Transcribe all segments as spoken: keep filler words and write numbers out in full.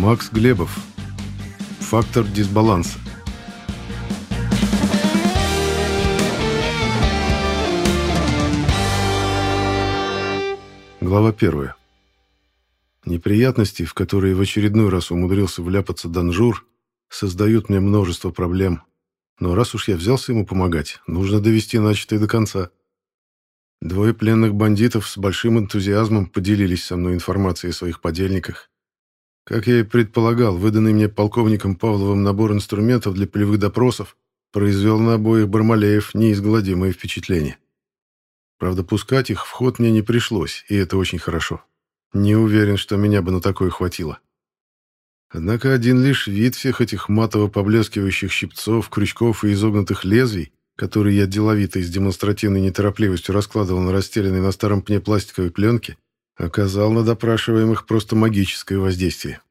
Макс Глебов. Фактор дисбаланса. Глава первая. Неприятности, в которые в очередной раз умудрился вляпаться Данжур, создают мне множество проблем. Но раз уж я взялся ему помогать, нужно довести начатое до конца. Двое пленных бандитов с большим энтузиазмом поделились со мной информацией о своих подельниках. Как я и предполагал, выданный мне полковником Павловым набор инструментов для полевых допросов произвел на обоих Бармалеев неизгладимое впечатление. Правда, пускать их в ход мне не пришлось, и это очень хорошо. Не уверен, что меня бы на такое хватило. Однако один лишь вид всех этих матово поблескивающих щипцов, крючков и изогнутых лезвий, которые я деловито и с демонстративной неторопливостью раскладывал на расстеленной на старом пне пластиковой пленке, оказал на допрашиваемых просто магическое воздействие.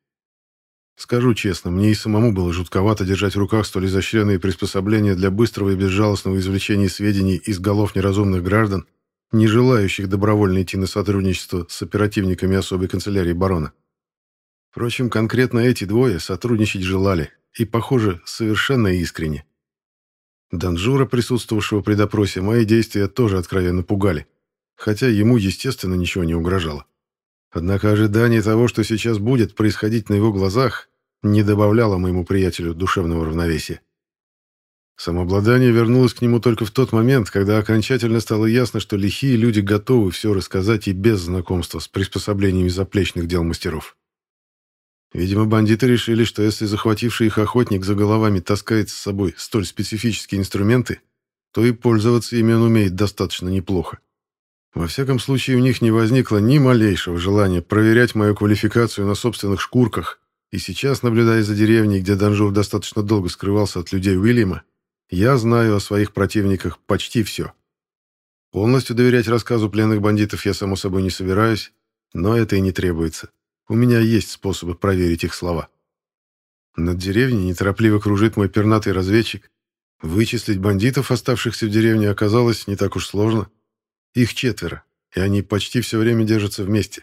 Скажу честно, мне и самому было жутковато держать в руках столь изощренные приспособления для быстрого и безжалостного извлечения сведений из голов неразумных граждан, не желающих добровольно идти на сотрудничество с оперативниками особой канцелярии барона. Впрочем, конкретно эти двое сотрудничать желали, и, похоже, совершенно искренне. Данжура, присутствовавшего при допросе, мои действия тоже откровенно пугали, хотя ему, естественно, ничего не угрожало. Однако ожидание того, что сейчас будет происходить на его глазах, не добавляло моему приятелю душевного равновесия. Самообладание вернулось к нему только в тот момент, когда окончательно стало ясно, что лихие люди готовы все рассказать и без знакомства с приспособлениями заплечных дел мастеров. Видимо, бандиты решили, что если захвативший их охотник за головами таскает с собой столь специфические инструменты, то и пользоваться ими он умеет достаточно неплохо. Во всяком случае, у них не возникло ни малейшего желания проверять мою квалификацию на собственных шкурках, и сейчас, наблюдая за деревней, где Данжур достаточно долго скрывался от людей Уильяма, я знаю о своих противниках почти все. Полностью доверять рассказу пленных бандитов я, само собой, не собираюсь, но это и не требуется. У меня есть способы проверить их слова. Над деревней неторопливо кружит мой пернатый разведчик. Вычислить бандитов, оставшихся в деревне, оказалось не так уж сложно. Их четверо, и они почти все время держатся вместе.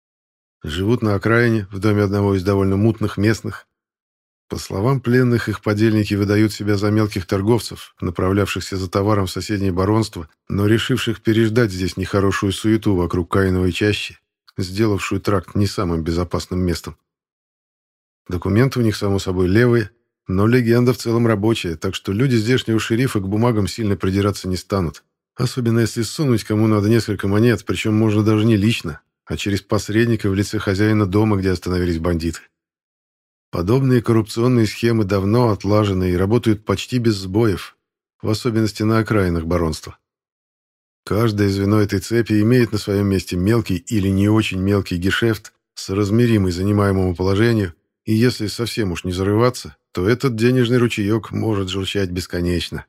Живут на окраине, в доме одного из довольно мутных местных. По словам пленных, их подельники выдают себя за мелких торговцев, направлявшихся за товаром в соседнее баронство, но решивших переждать здесь нехорошую суету вокруг Каиновой чащи, сделавшую тракт не самым безопасным местом. Документы у них, само собой, левые, но легенда в целом рабочая, так что люди здешнего шерифа к бумагам сильно придираться не станут. Особенно если сунуть кому надо несколько монет, причем можно даже не лично, а через посредника в лице хозяина дома, где остановились бандиты. Подобные коррупционные схемы давно отлажены и работают почти без сбоев, в особенности на окраинах баронства. Каждое звено этой цепи имеет на своем месте мелкий или не очень мелкий гешефт с размеримой занимаемому положению, и если совсем уж не зарываться, то этот денежный ручеек может журчать бесконечно.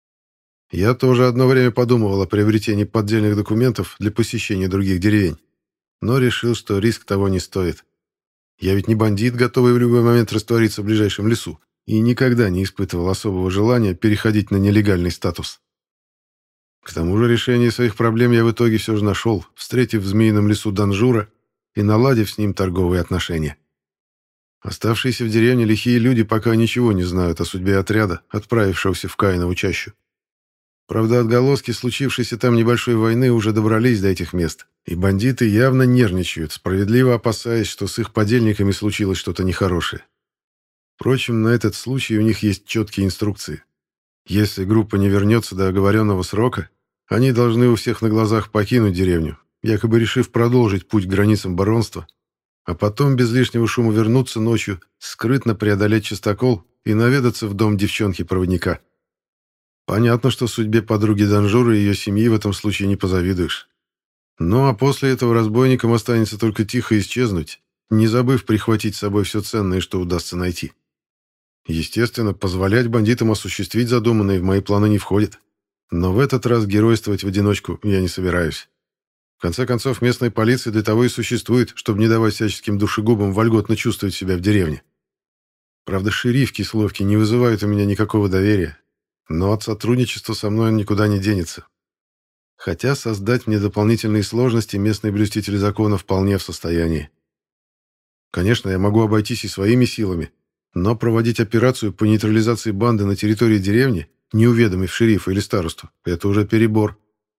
Я тоже одно время подумывал о приобретении поддельных документов для посещения других деревень, но решил, что риск того не стоит. Я ведь не бандит, готовый в любой момент раствориться в ближайшем лесу, и никогда не испытывал особого желания переходить на нелегальный статус. К тому же решение своих проблем я в итоге все же нашел, встретив в Змеином лесу Данжура и наладив с ним торговые отношения. Оставшиеся в деревне лихие люди пока ничего не знают о судьбе отряда, отправившегося в Каинову чащу. Правда, отголоски случившейся там небольшой войны уже добрались до этих мест, и бандиты явно нервничают, справедливо опасаясь, что с их подельниками случилось что-то нехорошее. Впрочем, на этот случай у них есть четкие инструкции. Если группа не вернется до оговоренного срока, они должны у всех на глазах покинуть деревню, якобы решив продолжить путь к границам баронства, а потом без лишнего шума вернуться ночью, скрытно преодолеть частокол и наведаться в дом девчонки-проводника. Понятно, что судьбе подруги Данжура и ее семьи в этом случае не позавидуешь. Ну а после этого разбойникам останется только тихо исчезнуть, не забыв прихватить с собой все ценное, что удастся найти. Естественно, позволять бандитам осуществить задуманное в мои планы не входит. Но в этот раз геройствовать в одиночку я не собираюсь. В конце концов, местная полиция для того и существует, чтобы не давать всяческим душегубам вольготно чувствовать себя в деревне. Правда, шериф Кисловки не вызывает у меня никакого доверия, но от сотрудничества со мной он никуда не денется. Хотя создать мне дополнительные сложности местные блюстители закона вполне в состоянии. Конечно, я могу обойтись и своими силами, но проводить операцию по нейтрализации банды на территории деревни, не уведомив шерифа или старосту, это уже перебор.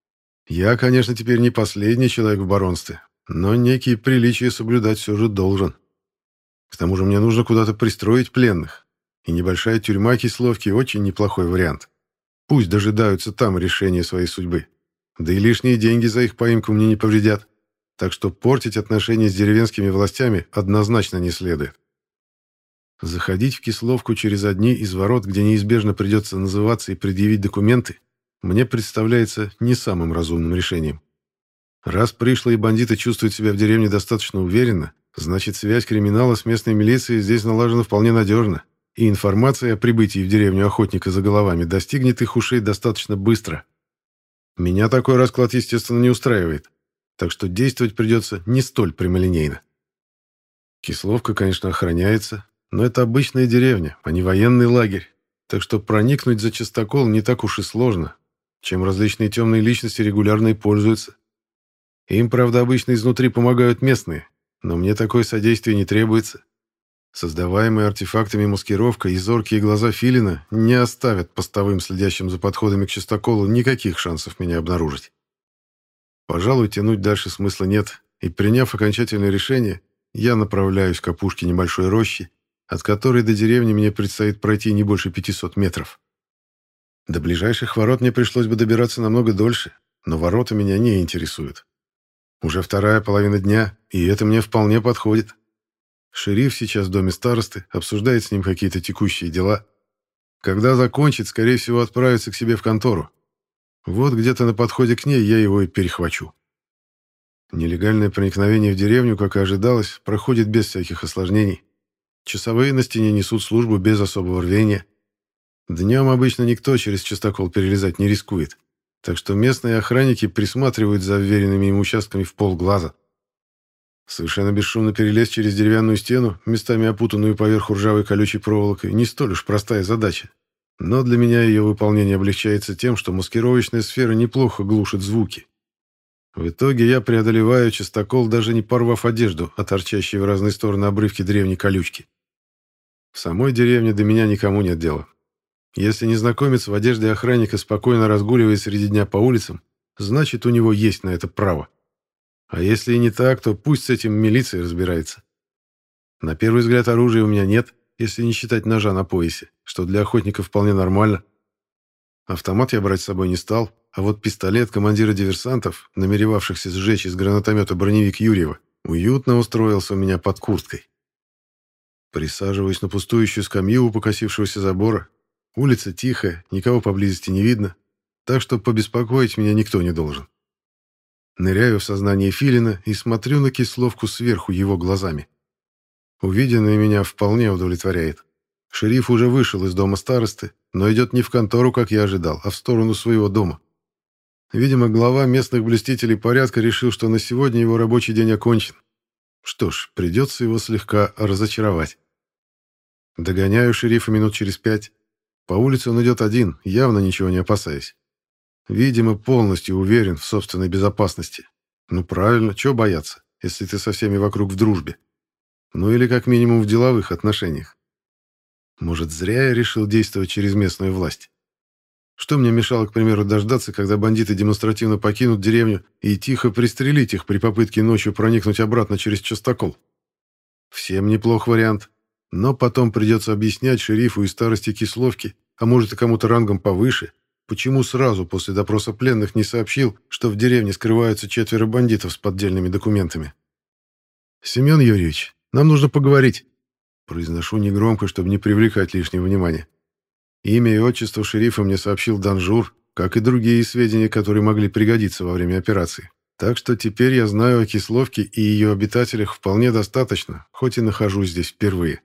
Я, конечно, теперь не последний человек в баронстве, но некие приличия соблюдать все же должен. К тому же мне нужно куда-то пристроить пленных, и небольшая тюрьма Кисловки очень неплохой вариант. Пусть дожидаются там решения своей судьбы. Да и лишние деньги за их поимку мне не повредят. Так что портить отношения с деревенскими властями однозначно не следует. Заходить в Кисловку через одни из ворот, где неизбежно придется называться и предъявить документы, мне представляется не самым разумным решением. Раз пришлые бандиты чувствуют себя в деревне достаточно уверенно, значит, связь криминала с местной милицией здесь налажена вполне надежно, и информация о прибытии в деревню охотника за головами достигнет их ушей достаточно быстро. Меня такой расклад, естественно, не устраивает, так что действовать придется не столь прямолинейно. Кисловка, конечно, охраняется, но это обычная деревня, а не военный лагерь, так что проникнуть за частокол не так уж и сложно, чем различные темные личности регулярно и пользуются. Им, правда, обычно изнутри помогают местные, но мне такое содействие не требуется. Создаваемые артефактами маскировка и зоркие глаза Филина не оставят постовым, следящим за подходами к частоколу, никаких шансов меня обнаружить. Пожалуй, тянуть дальше смысла нет, и, приняв окончательное решение, я направляюсь к опушке небольшой рощи, от которой до деревни мне предстоит пройти не больше пятисот метров. До ближайших ворот мне пришлось бы добираться намного дольше, но ворота меня не интересуют. Уже вторая половина дня, и это мне вполне подходит. Шериф сейчас в доме старосты, обсуждает с ним какие-то текущие дела. Когда закончит, скорее всего, отправится к себе в контору. Вот где-то на подходе к ней я его и перехвачу. Нелегальное проникновение в деревню, как и ожидалось, проходит без всяких осложнений. Часовые на стене несут службу без особого рвения. Днем обычно никто через частокол перелезать не рискует, так что местные охранники присматривают за вверенными им участками в полглаза. Совершенно бесшумно перелезть через деревянную стену, местами опутанную поверху ржавой колючей проволокой, не столь уж простая задача. Но для меня ее выполнение облегчается тем, что маскировочная сфера неплохо глушит звуки. В итоге я преодолеваю частокол, даже не порвав одежду, а торчащие в разные стороны обрывки древней колючки. В самой деревне до меня никому нет дела. Если незнакомец в одежде охранника спокойно разгуливает среди дня по улицам, значит, у него есть на это право. А если и не так, то пусть с этим милиция разбирается. На первый взгляд оружия у меня нет, если не считать ножа на поясе, что для охотника вполне нормально. Автомат я брать с собой не стал, а вот пистолет командира диверсантов, намеревавшихся сжечь из гранатомета броневик Юрьева, уютно устроился у меня под курткой. Присаживаюсь на пустующую скамью у покосившегося забора. Улица тихая, никого поблизости не видно, так что побеспокоить меня никто не должен. Ныряю в сознание Филина и смотрю на Кисловку сверху его глазами. Увиденное меня вполне удовлетворяет. Шериф уже вышел из дома старосты, но идет не в контору, как я ожидал, а в сторону своего дома. Видимо, глава местных блюстителей порядка решил, что на сегодня его рабочий день окончен. Что ж, придется его слегка разочаровать. Догоняю шерифа минут через пять. По улице он идет один, явно ничего не опасаясь. Видимо, полностью уверен в собственной безопасности. Ну правильно, чего бояться, если ты со всеми вокруг в дружбе? Ну или как минимум в деловых отношениях. Может, зря я решил действовать через местную власть? Что мне мешало, к примеру, дождаться, когда бандиты демонстративно покинут деревню и тихо пристрелить их при попытке ночью проникнуть обратно через частокол? Всем неплох вариант. Но потом придется объяснять шерифу и старости Кисловки, а может и кому-то рангом повыше, почему сразу после допроса пленных не сообщил, что в деревне скрываются четверо бандитов с поддельными документами. «Семен Юрьевич, нам нужно поговорить», — произношу негромко, чтобы не привлекать лишнего внимания. Имя и отчество шерифа мне сообщил Данжур, как и другие сведения, которые могли пригодиться во время операции. Так что теперь я знаю о Кисловке и ее обитателях вполне достаточно, хоть и нахожусь здесь впервые.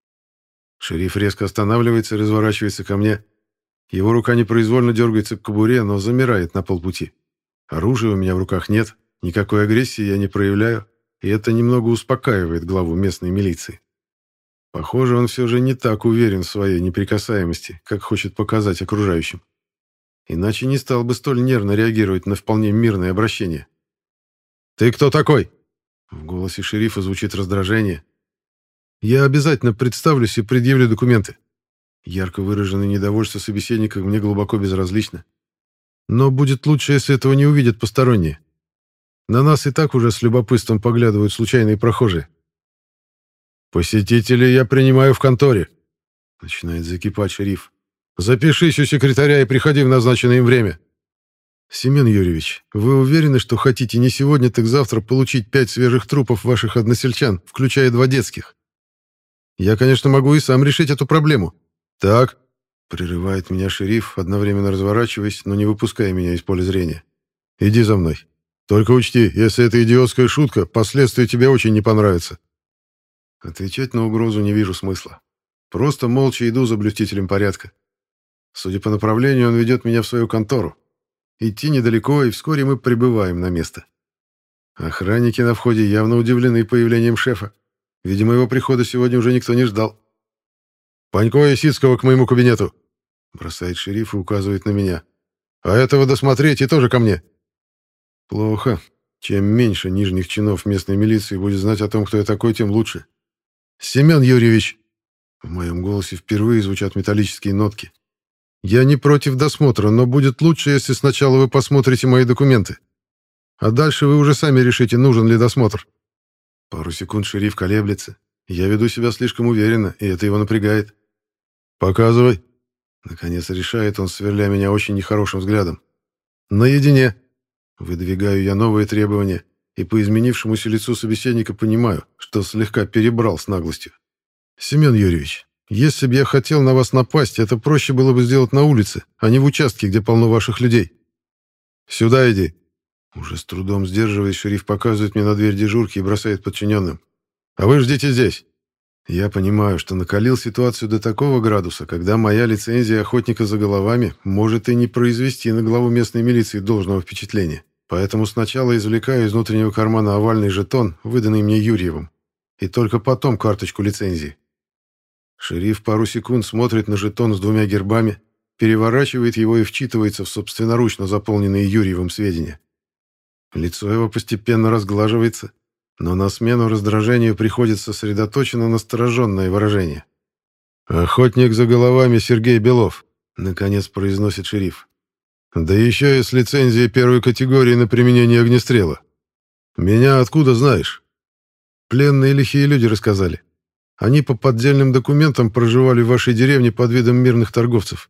Шериф резко останавливается и разворачивается ко мне. Его рука непроизвольно дергается к кобуре, но замирает на полпути. Оружия у меня в руках нет, никакой агрессии я не проявляю, и это немного успокаивает главу местной милиции. Похоже, он все же не так уверен в своей неприкасаемости, как хочет показать окружающим. Иначе не стал бы столь нервно реагировать на вполне мирное обращение. «Ты кто такой?» В голосе шерифа звучит раздражение. Я обязательно представлюсь и предъявлю документы. Ярко выраженное недовольство собеседника мне глубоко безразлично. Но будет лучше, если этого не увидят посторонние. На нас и так уже с любопытством поглядывают случайные прохожие. «Посетителей я принимаю в конторе», — начинает закипать шериф. «Запишись у секретаря и приходи в назначенное им время». «Семен Юрьевич, вы уверены, что хотите не сегодня, так завтра получить пять свежих трупов ваших односельчан, включая два детских? Я, конечно, могу и сам решить эту проблему». «Так», — прерывает меня шериф, одновременно разворачиваясь, но не выпуская меня из поля зрения. «Иди за мной. Только учти, если это идиотская шутка, последствия тебе очень не понравятся». Отвечать на угрозу не вижу смысла. Просто молча иду за блюстителем порядка. Судя по направлению, он ведет меня в свою контору. Идти недалеко, и вскоре мы прибываем на место. Охранники на входе явно удивлены появлением шефа. Видимо, его прихода сегодня уже никто не ждал. «Панько и Сицкого к моему кабинету!» Бросает шериф и указывает на меня. «А этого досмотреть и тоже ко мне!» Плохо. Чем меньше нижних чинов местной милиции будет знать о том, кто я такой, тем лучше. «Семен Юрьевич!» В моем голосе впервые звучат металлические нотки. «Я не против досмотра, но будет лучше, если сначала вы посмотрите мои документы. А дальше вы уже сами решите, нужен ли досмотр». Пару секунд шериф колеблется. Я веду себя слишком уверенно, и это его напрягает. «Показывай!» Наконец решает он, сверля меня очень нехорошим взглядом. «Наедине!» Выдвигаю я новые требования, и по изменившемуся лицу собеседника понимаю, что слегка перебрал с наглостью. «Семен Юрьевич, если бы я хотел на вас напасть, это проще было бы сделать на улице, а не в участке, где полно ваших людей. Сюда иди!» Уже с трудом сдерживаясь, шериф показывает мне на дверь дежурки и бросает подчиненным. «А вы ждите здесь!» Я понимаю, что накалил ситуацию до такого градуса, когда моя лицензия охотника за головами может и не произвести на главу местной милиции должного впечатления. Поэтому сначала извлекаю из внутреннего кармана овальный жетон, выданный мне Юрьевым, и только потом карточку лицензии. Шериф пару секунд смотрит на жетон с двумя гербами, переворачивает его и вчитывается в собственноручно заполненные Юрьевым сведения. Лицо его постепенно разглаживается, но на смену раздражению приходит сосредоточенно настороженное выражение. «Охотник за головами Сергей Белов», — наконец произносит шериф. «Да еще и с лицензией первой категории на применение огнестрела. Меня откуда знаешь?» «Пленные лихие люди рассказали. Они по поддельным документам проживали в вашей деревне под видом мирных торговцев.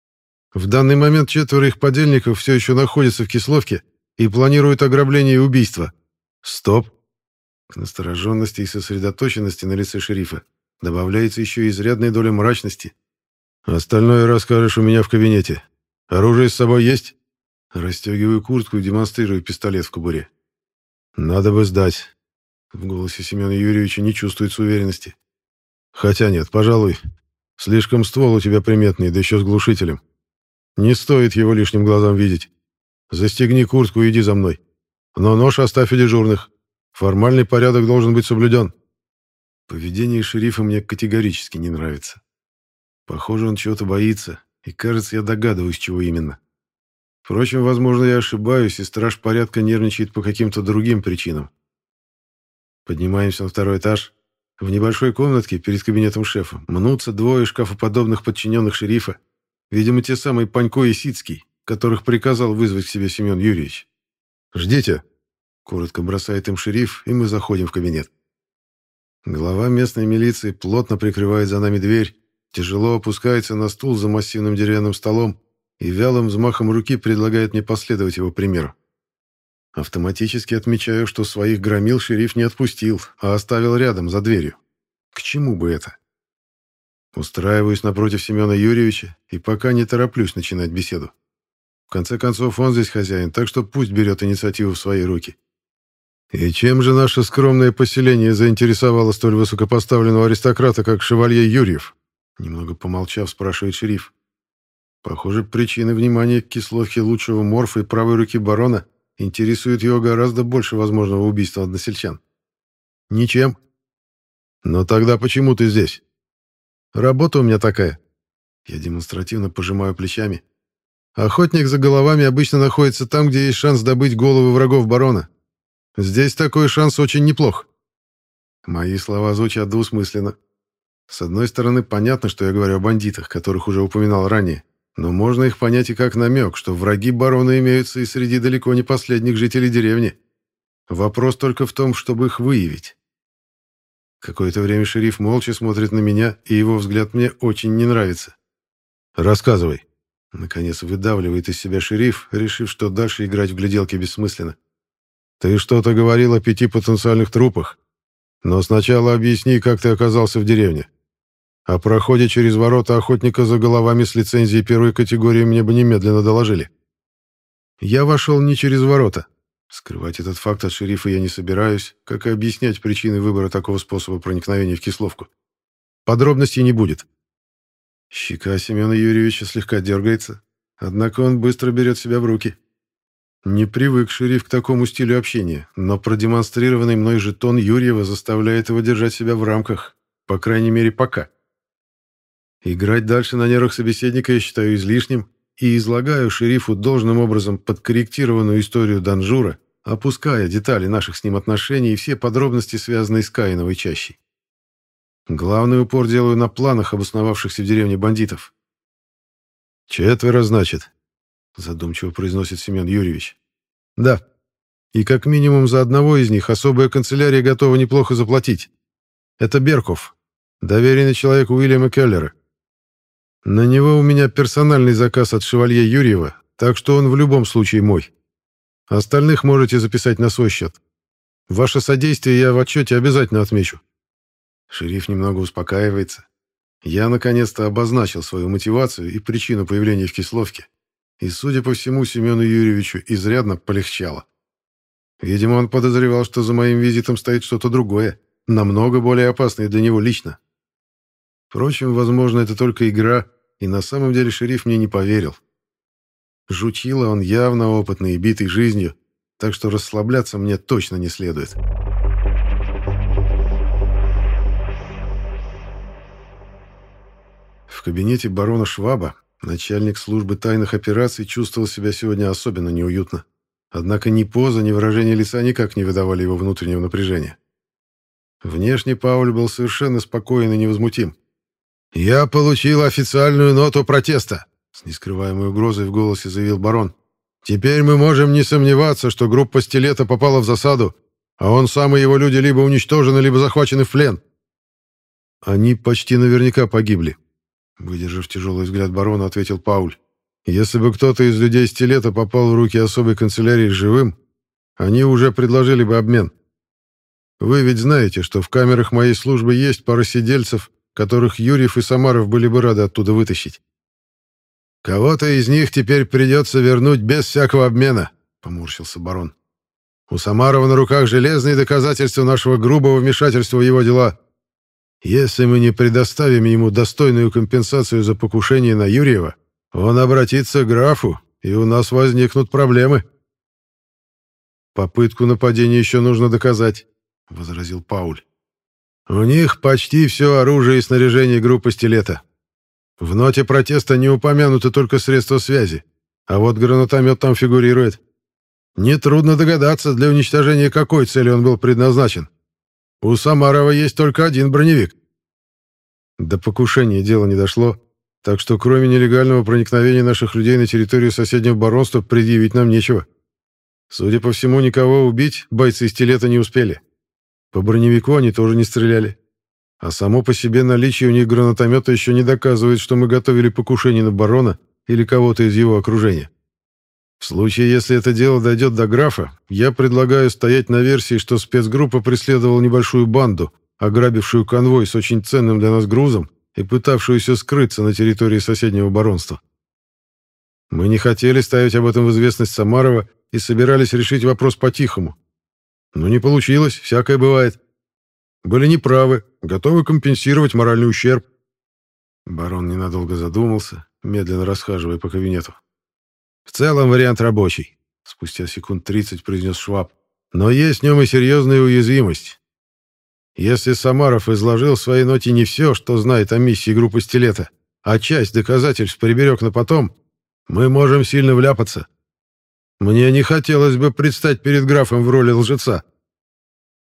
В данный момент четверо их подельников все еще находятся в Кисловке и планируют ограбление и убийство». «Стоп!» К настороженности и сосредоточенности на лице шерифа добавляется еще и изрядная доля мрачности. «Остальное расскажешь у меня в кабинете. Оружие с собой есть?» Расстегиваю куртку и демонстрирую пистолет в кобуре. «Надо бы сдать». В голосе Семена Юрьевича не чувствуется уверенности. «Хотя нет, пожалуй. Слишком ствол у тебя приметный, да еще с глушителем. Не стоит его лишним глазам видеть. Застегни куртку и иди за мной. Но нож оставь у дежурных. Формальный порядок должен быть соблюден». Поведение шерифа мне категорически не нравится. Похоже, он чего-то боится, и, кажется, я догадываюсь, чего именно. Впрочем, возможно, я ошибаюсь, и страж порядка нервничает по каким-то другим причинам. Поднимаемся на второй этаж. В небольшой комнатке перед кабинетом шефа мнутся двое шкафоподобных подчиненных шерифа, видимо, те самые Панько и Сицкий, которых приказал вызвать к себе Семен Юрьевич. «Ждите!» — коротко бросает им шериф, и мы заходим в кабинет. Глава местной милиции плотно прикрывает за нами дверь, тяжело опускается на стул за массивным деревянным столом и вялым взмахом руки предлагает мне последовать его примеру. Автоматически отмечаю, что своих громил шериф не отпустил, а оставил рядом, за дверью. К чему бы это? Устраиваюсь напротив Семена Юрьевича и пока не тороплюсь начинать беседу. В конце концов, он здесь хозяин, так что пусть берет инициативу в свои руки. «И чем же наше скромное поселение заинтересовало столь высокопоставленного аристократа, как шевалье Юрьев?» Немного помолчав, спрашивает шериф. Похоже, причины внимания к Кисловке лучшего морфа и правой руки барона интересуют его гораздо больше возможного убийства односельчан. «Ничем». «Но тогда почему ты здесь?» «Работа у меня такая». Я демонстративно пожимаю плечами. «Охотник за головами обычно находится там, где есть шанс добыть головы врагов барона. Здесь такой шанс очень неплох». Мои слова звучат двусмысленно. С одной стороны, понятно, что я говорю о бандитах, которых уже упоминал ранее, но можно их понять и как намек, что враги барона имеются и среди далеко не последних жителей деревни. Вопрос только в том, чтобы их выявить. Какое-то время шериф молча смотрит на меня, и его взгляд мне очень не нравится. «Рассказывай». Наконец выдавливает из себя шериф, решив, что дальше играть в гляделки бессмысленно. «Ты что-то говорил о пяти потенциальных трупах, но сначала объясни, как ты оказался в деревне. О проходе через ворота охотника за головами с лицензией первой категории мне бы немедленно доложили». «Я вошел не через ворота». Скрывать этот факт от шерифа я не собираюсь, как и объяснять причины выбора такого способа проникновения в Кисловку. Подробностей не будет. Щека Семена Юрьевича слегка дергается, однако он быстро берет себя в руки. Не привык шериф к такому стилю общения, но продемонстрированный мной жетон Юрьева заставляет его держать себя в рамках, по крайней мере, пока. Играть дальше на нервах собеседника я считаю излишним и излагаю шерифу должным образом подкорректированную историю Данжура, опуская детали наших с ним отношений и все подробности, связанные с Каиновой чащей. Главный упор делаю на планах обосновавшихся в деревне бандитов. «Четверо, значит», — задумчиво произносит Семен Юрьевич. «Да. И как минимум за одного из них особая канцелярия готова неплохо заплатить. Это Берков, доверенный человек Уильяма Келлера. На него у меня персональный заказ от шевалье Юрьева, так что он в любом случае мой. Остальных можете записать на свой счет. Ваше содействие я в отчете обязательно отмечу». Шериф немного успокаивается. Я наконец-то обозначил свою мотивацию и причину появления в Кисловке. И, судя по всему, Семену Юрьевичу изрядно полегчало. Видимо, он подозревал, что за моим визитом стоит что-то другое, намного более опасное для него лично. Впрочем, возможно, это только игра, и на самом деле шериф мне не поверил. Жучило он явно опытный и битый жизнью, так что расслабляться мне точно не следует. В кабинете барона Шваба начальник службы тайных операций чувствовал себя сегодня особенно неуютно. Однако ни поза, ни выражение лица никак не выдавали его внутреннего напряжения. Внешне Пауль был совершенно спокоен и невозмутим. «Я получил официальную ноту протеста», — с нескрываемой угрозой в голосе заявил барон. «Теперь мы можем не сомневаться, что группа Стилета попала в засаду, а он сам и его люди либо уничтожены, либо захвачены в плен». «Они почти наверняка погибли», — выдержав тяжелый взгляд барона, ответил Пауль. «Если бы кто-то из людей Стилета попал в руки особой канцелярии живым, они уже предложили бы обмен. Вы ведь знаете, что в камерах моей службы есть пара сидельцев, которых Юрьев и Самаров были бы рады оттуда вытащить». «Кого-то из них теперь придется вернуть без всякого обмена», — поморщился барон. «У Самарова на руках железные доказательства нашего грубого вмешательства в его дела. Если мы не предоставим ему достойную компенсацию за покушение на Юрьева, он обратится к графу, и у нас возникнут проблемы». «Попытку нападения еще нужно доказать», — возразил Пауль. «У них почти все оружие и снаряжение группы Стилета. В ноте протеста не упомянуты только средства связи, а вот гранатомет там фигурирует. Нетрудно догадаться, для уничтожения какой цели он был предназначен. У Самарова есть только один броневик». До покушения дело не дошло, так что кроме нелегального проникновения наших людей на территорию соседнего баронства предъявить нам нечего. Судя по всему, никого убить бойцы Стилета не успели. По броневику они тоже не стреляли. А само по себе наличие у них гранатомета еще не доказывает, что мы готовили покушение на барона или кого-то из его окружения. В случае, если это дело дойдет до графа, я предлагаю стоять на версии, что спецгруппа преследовала небольшую банду, ограбившую конвой с очень ценным для нас грузом и пытавшуюся скрыться на территории соседнего баронства. Мы не хотели ставить об этом в известность Самарова и собирались решить вопрос по-тихому. Но не получилось, всякое бывает. Были неправы, готовы компенсировать моральный ущерб». Барон ненадолго задумался, медленно расхаживая по кабинету. «В целом вариант рабочий», — спустя секунд тридцать произнес Шваб. «Но есть в нем и серьезная уязвимость. Если Самаров изложил в своей ноте не все, что знает о миссии группы Стилета, а часть доказательств приберег на потом, мы можем сильно вляпаться. Мне не хотелось бы предстать перед графом в роли лжеца».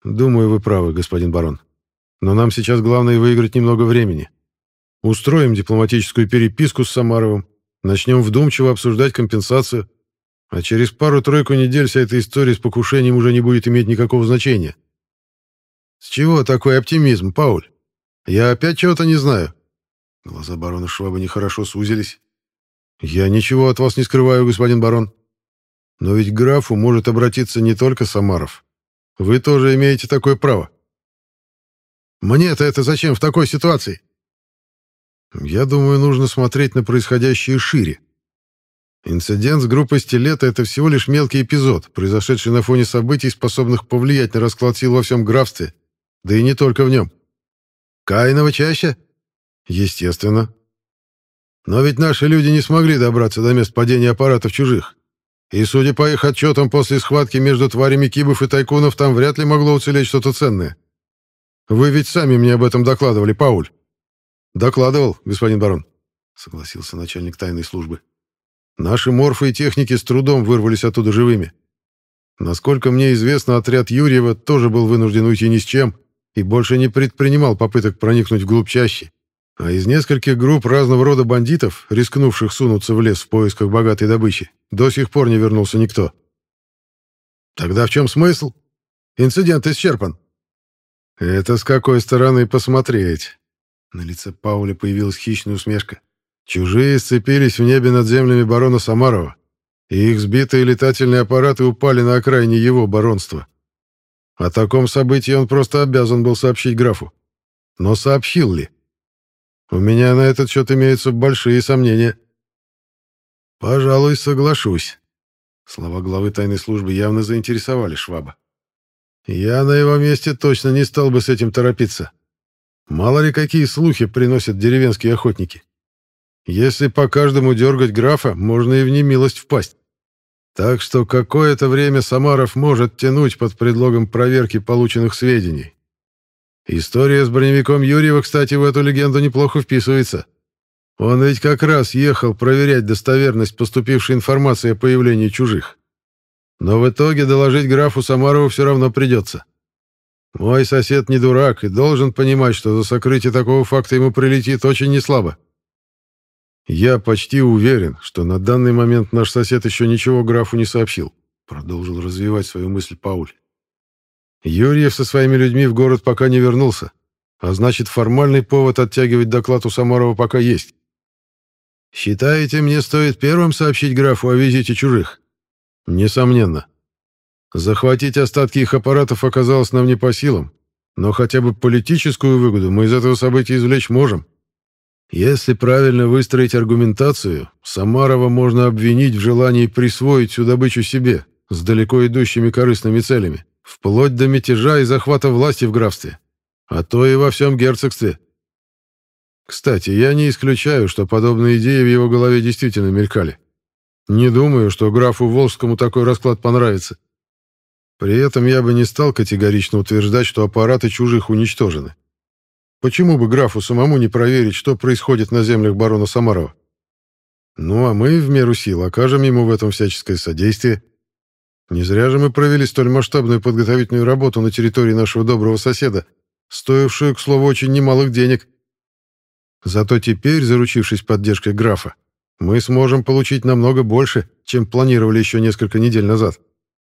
Думаю, вы правы, господин барон. Но нам сейчас главное выиграть немного времени. Устроим дипломатическую переписку с Самаровым, начнем вдумчиво обсуждать компенсацию, а через пару-тройку недель вся эта история с покушением уже не будет иметь никакого значения. С чего такой оптимизм, Пауль? Я опять чего-то не знаю. Глаза барона Шваба нехорошо сузились. Я ничего от вас не скрываю, господин барон. Но ведь к графу может обратиться не только Самаров. Вы тоже имеете такое право. Мне-то это зачем в такой ситуации? Я думаю, нужно смотреть на происходящее шире. Инцидент с группой «Стилета» — это всего лишь мелкий эпизод, произошедший на фоне событий, способных повлиять на расклад сил во всем графстве, да и не только в нем. Каинова чаща? Естественно. Но ведь наши люди не смогли добраться до мест падения аппаратов чужих. И, судя по их отчетам, после схватки между тварями кибов и тайкунов там вряд ли могло уцелеть что-то ценное. Вы ведь сами мне об этом докладывали, Пауль. Докладывал, господин барон, согласился начальник тайной службы. Наши морфы и техники с трудом вырвались оттуда живыми. Насколько мне известно, отряд Юрьева тоже был вынужден уйти ни с чем и больше не предпринимал попыток проникнуть вглубь чащи. А из нескольких групп разного рода бандитов, рискнувших сунуться в лес в поисках богатой добычи, до сих пор не вернулся никто. Тогда в чем смысл? Инцидент исчерпан. Это с какой стороны посмотреть? На лице Пауля появилась хищная усмешка. Чужие сцепились в небе над землями барона Самарова, и их сбитые летательные аппараты упали на окраине его баронства. О таком событии он просто обязан был сообщить графу. Но сообщил ли? У меня на этот счет имеются большие сомнения. Пожалуй, соглашусь. Слова главы тайной службы явно заинтересовали Шваба. Я на его месте точно не стал бы с этим торопиться. Мало ли какие слухи приносят деревенские охотники. Если по каждому дергать графа, можно и в немилость впасть. Так что какое-то время Самаров может тянуть под предлогом проверки полученных сведений. История с броневиком Юрьева, кстати, в эту легенду неплохо вписывается. Он ведь как раз ехал проверять достоверность поступившей информации о появлении чужих. Но в итоге доложить графу Самарову все равно придется. Мой сосед не дурак и должен понимать, что за сокрытие такого факта ему прилетит очень неслабо. Я почти уверен, что на данный момент наш сосед еще ничего графу не сообщил, продолжил развивать свою мысль Пауль. Юрьев со своими людьми в город пока не вернулся, а значит, формальный повод оттягивать доклад у Самарова пока есть. Считаете, мне стоит первым сообщить графу о визите чужих? Несомненно. Захватить остатки их аппаратов оказалось нам не по силам, но хотя бы политическую выгоду мы из этого события извлечь можем. Если правильно выстроить аргументацию, Самарова можно обвинить в желании присвоить всю добычу себе с далеко идущими корыстными целями, вплоть до мятежа и захвата власти в графстве, а то и во всем герцогстве. Кстати, я не исключаю, что подобные идеи в его голове действительно мелькали. Не думаю, что графу Волжскому такой расклад понравится. При этом я бы не стал категорично утверждать, что аппараты чужих уничтожены. Почему бы графу самому не проверить, что происходит на землях барона Самарова? Ну, а мы в меру сил окажем ему в этом всяческое содействие. Не зря же мы провели столь масштабную подготовительную работу на территории нашего доброго соседа, стоившую, к слову, очень немалых денег. Зато теперь, заручившись поддержкой графа, мы сможем получить намного больше, чем планировали еще несколько недель назад.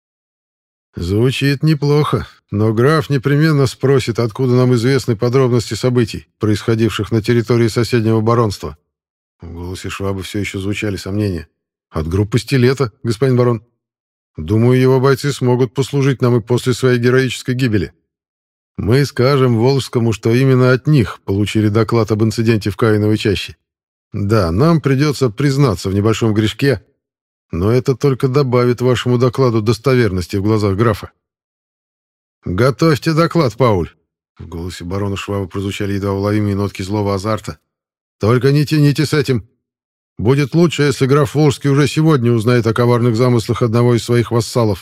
Звучит неплохо, но граф непременно спросит, откуда нам известны подробности событий, происходивших на территории соседнего баронства. В голосе Шваба все еще звучали сомнения. От группы «Стилета», господин барон. Думаю, его бойцы смогут послужить нам и после своей героической гибели. Мы скажем Волжскому, что именно от них получили доклад об инциденте в Каиновой чаще. Да, нам придется признаться в небольшом грешке, но это только добавит вашему докладу достоверности в глазах графа. «Готовьте доклад, Пауль!» В голосе барона Шваба прозвучали едва уловимые нотки злого азарта. «Только не тяните с этим. Будет лучше, если граф Волжский уже сегодня узнает о коварных замыслах одного из своих вассалов».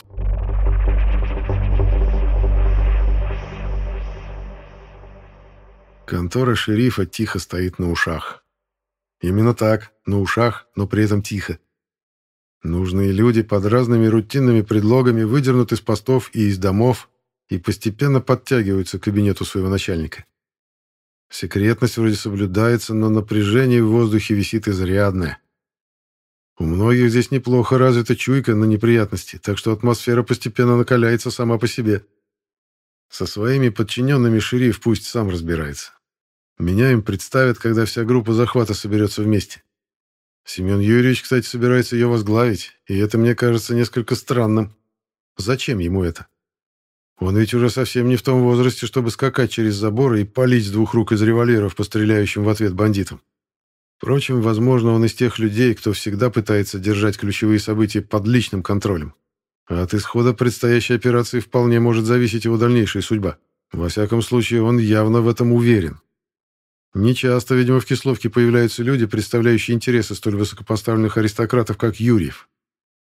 Контора шерифа тихо стоит на ушах. Именно так, на ушах, но при этом тихо. Нужные люди под разными рутинными предлогами выдернут из постов и из домов, и постепенно подтягиваются к кабинету своего начальника. Секретность вроде соблюдается, но напряжение в воздухе висит изрядное. У многих здесь неплохо развита чуйка на неприятности, так что атмосфера постепенно накаляется сама по себе. Со своими подчиненными шериф пусть сам разбирается. Меня им представят, когда вся группа захвата соберется вместе. Семен Юрьевич, кстати, собирается ее возглавить, и это мне кажется несколько странным. Зачем ему это? Он ведь уже совсем не в том возрасте, чтобы скакать через заборы и палить с двух рук из револьверов по стреляющим в ответ бандитам. Впрочем, возможно, он из тех людей, кто всегда пытается держать ключевые события под личным контролем. А от исхода предстоящей операции вполне может зависеть его дальнейшая судьба. Во всяком случае, он явно в этом уверен. Нечасто, видимо, в Кисловке появляются люди, представляющие интересы столь высокопоставленных аристократов, как Юрьев.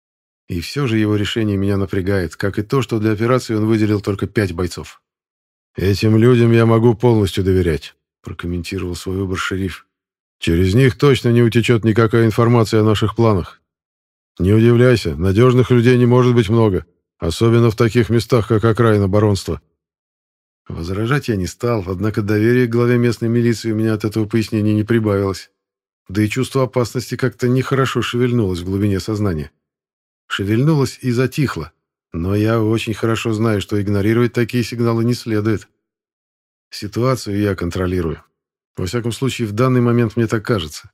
И все же его решение меня напрягает, как и то, что для операции он выделил только пять бойцов. «Этим людям я могу полностью доверять», — прокомментировал свой выбор шериф. «Через них точно не утечет никакая информация о наших планах. Не удивляйся, надежных людей не может быть много, особенно в таких местах, как окраина баронства». Возражать я не стал, однако доверие к главе местной милиции у меня от этого пояснения не прибавилось. Да и чувство опасности как-то нехорошо шевельнулось в глубине сознания. Шевельнулось и затихло, но я очень хорошо знаю, что игнорировать такие сигналы не следует. Ситуацию я контролирую. Во всяком случае, в данный момент мне так кажется.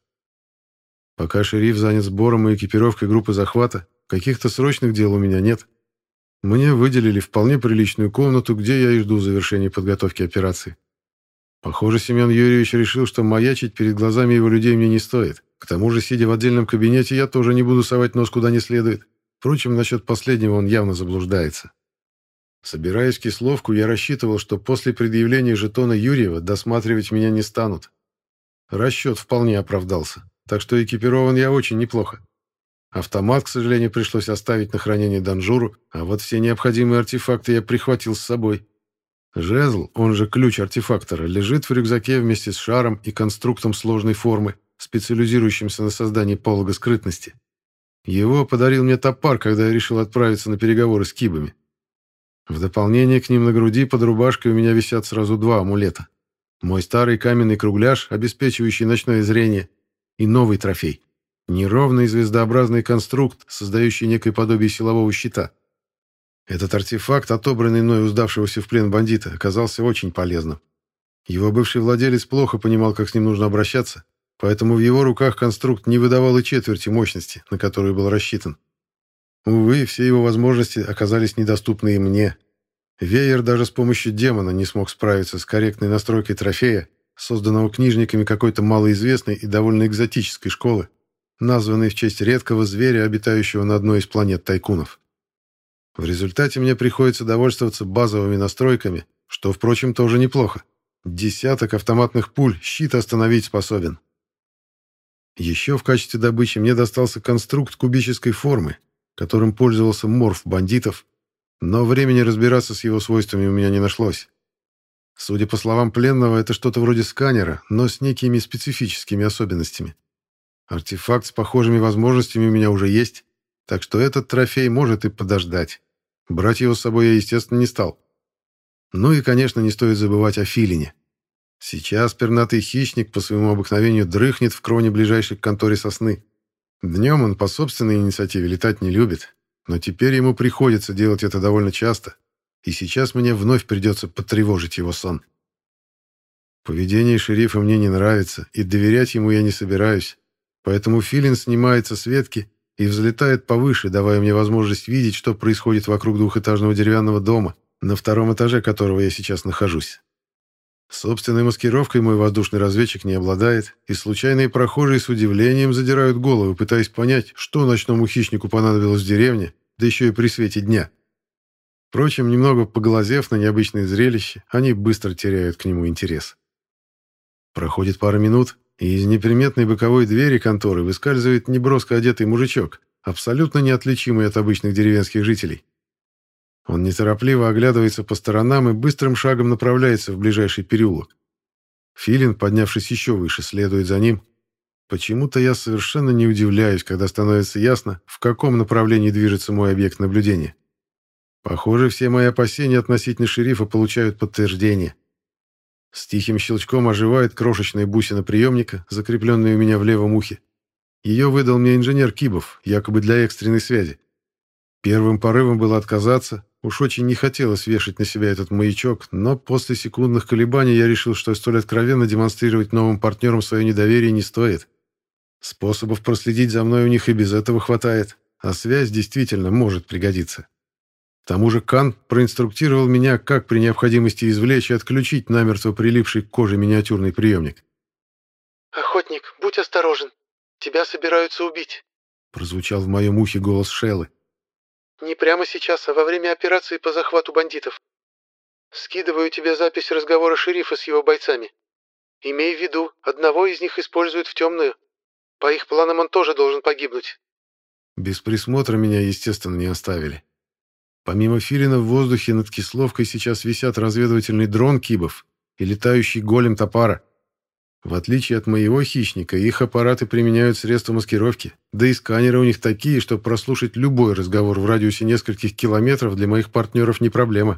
Пока шериф занят сбором и экипировкой группы захвата, каких-то срочных дел у меня нет. Мне выделили вполне приличную комнату, где я и жду завершения подготовки операции. Похоже, Семен Юрьевич решил, что маячить перед глазами его людей мне не стоит. К тому же, сидя в отдельном кабинете, я тоже не буду совать нос куда не следует. Впрочем, насчет последнего он явно заблуждается. Собираясь в Кисловку, я рассчитывал, что после предъявления жетона Юрьева досматривать меня не станут. Расчет вполне оправдался, так что экипирован я очень неплохо. Автомат, к сожалению, пришлось оставить на хранение Данжуру, а вот все необходимые артефакты я прихватил с собой. Жезл, он же ключ артефактора, лежит в рюкзаке вместе с шаром и конструктом сложной формы, специализирующимся на создании полога скрытности. Его подарил мне топар, когда я решил отправиться на переговоры с кибами. В дополнение к ним на груди под рубашкой у меня висят сразу два амулета. Мой старый каменный кругляш, обеспечивающий ночное зрение, и новый трофей. Неровный звездообразный конструкт, создающий некое подобие силового щита. Этот артефакт, отобранный мной у сдавшегося в плен бандита, оказался очень полезным. Его бывший владелец плохо понимал, как с ним нужно обращаться, поэтому в его руках конструкт не выдавал и четверти мощности, на которую был рассчитан. Увы, все его возможности оказались недоступны и мне. Веер даже с помощью демона не смог справиться с корректной настройкой трофея, созданного книжниками какой-то малоизвестной и довольно экзотической школы, названной в честь редкого зверя, обитающего на одной из планет тайкунов. В результате мне приходится довольствоваться базовыми настройками, что, впрочем, тоже неплохо. Десяток автоматных пуль щит остановить способен. Еще в качестве добычи мне достался конструкт кубической формы, которым пользовался морф бандитов, но времени разбираться с его свойствами у меня не нашлось. Судя по словам пленного, это что-то вроде сканера, но с некими специфическими особенностями. Артефакт с похожими возможностями у меня уже есть, так что этот трофей может и подождать. Брать его с собой я, естественно, не стал. Ну и, конечно, не стоит забывать о филине. Сейчас пернатый хищник по своему обыкновению дрыхнет в кроне ближайшей к конторе сосны. Днем он по собственной инициативе летать не любит, но теперь ему приходится делать это довольно часто, и сейчас мне вновь придется потревожить его сон. Поведение шерифа мне не нравится, и доверять ему я не собираюсь, поэтому филин снимается с ветки и взлетает повыше, давая мне возможность видеть, что происходит вокруг двухэтажного деревянного дома, на втором этаже которого я сейчас нахожусь. Собственной маскировкой мой воздушный разведчик не обладает, и случайные прохожие с удивлением задирают головы, пытаясь понять, что ночному хищнику понадобилось в деревне, да еще и при свете дня. Впрочем, немного поглазев на необычное зрелище, они быстро теряют к нему интерес. Проходит пара минут, и из неприметной боковой двери конторы выскальзывает неброско одетый мужичок, абсолютно неотличимый от обычных деревенских жителей. Он неторопливо оглядывается по сторонам и быстрым шагом направляется в ближайший переулок. Филин, поднявшись еще выше, следует за ним. Почему-то я совершенно не удивляюсь, когда становится ясно, в каком направлении движется мой объект наблюдения. Похоже, все мои опасения относительно шерифа получают подтверждение. С тихим щелчком оживает крошечная бусина приемника, закрепленная у меня в левом ухе. Ее выдал мне инженер Кибов, якобы для экстренной связи. Первым порывом было отказаться, уж очень не хотелось вешать на себя этот маячок, но после секундных колебаний я решил, что столь откровенно демонстрировать новым партнерам свое недоверие не стоит. Способов проследить за мной у них и без этого хватает, а связь действительно может пригодиться. К тому же Кан проинструктировал меня, как при необходимости извлечь и отключить намертво прилипший к коже миниатюрный приемник. «Охотник, будь осторожен. Тебя собираются убить», — прозвучал в моем ухе голос Шеллы. «Не прямо сейчас, а во время операции по захвату бандитов. Скидываю тебе запись разговора шерифа с его бойцами. Имей в виду, одного из них используют в темную. По их планам он тоже должен погибнуть». Без присмотра меня, естественно, не оставили. Помимо филина в воздухе над Кисловкой сейчас висят разведывательный дрон Кибов и летающий голем Топара. В отличие от моего хищника, их аппараты применяют средства маскировки, да и сканеры у них такие, что прослушать любой разговор в радиусе нескольких километров для моих партнеров не проблема.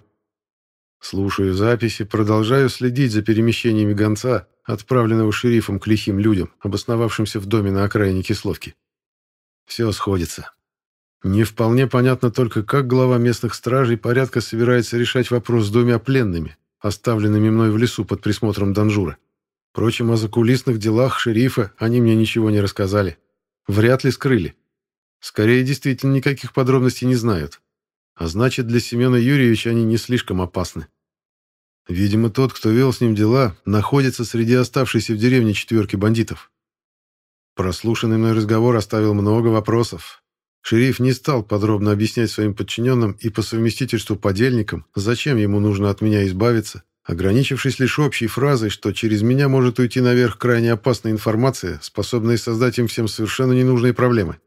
Слушаю записи, продолжаю следить за перемещениями гонца, отправленного шерифом к лихим людям, обосновавшимся в доме на окраине Кисловки. Все сходится. Не вполне понятно только, как глава местных стражей порядка собирается решать вопрос с двумя пленными, оставленными мной в лесу под присмотром Данжура. Впрочем, о закулисных делах шерифа они мне ничего не рассказали. Вряд ли скрыли. Скорее, действительно никаких подробностей не знают. А значит, для Семена Юрьевича они не слишком опасны. Видимо, тот, кто вел с ним дела, находится среди оставшейся в деревне четверки бандитов. Прослушанный мной разговор оставил много вопросов. Шериф не стал подробно объяснять своим подчиненным и по совместительству подельникам, зачем ему нужно от меня избавиться, ограничившись лишь общей фразой, что через меня может уйти наверх крайне опасная информация, способная создать им всем совершенно ненужные проблемы.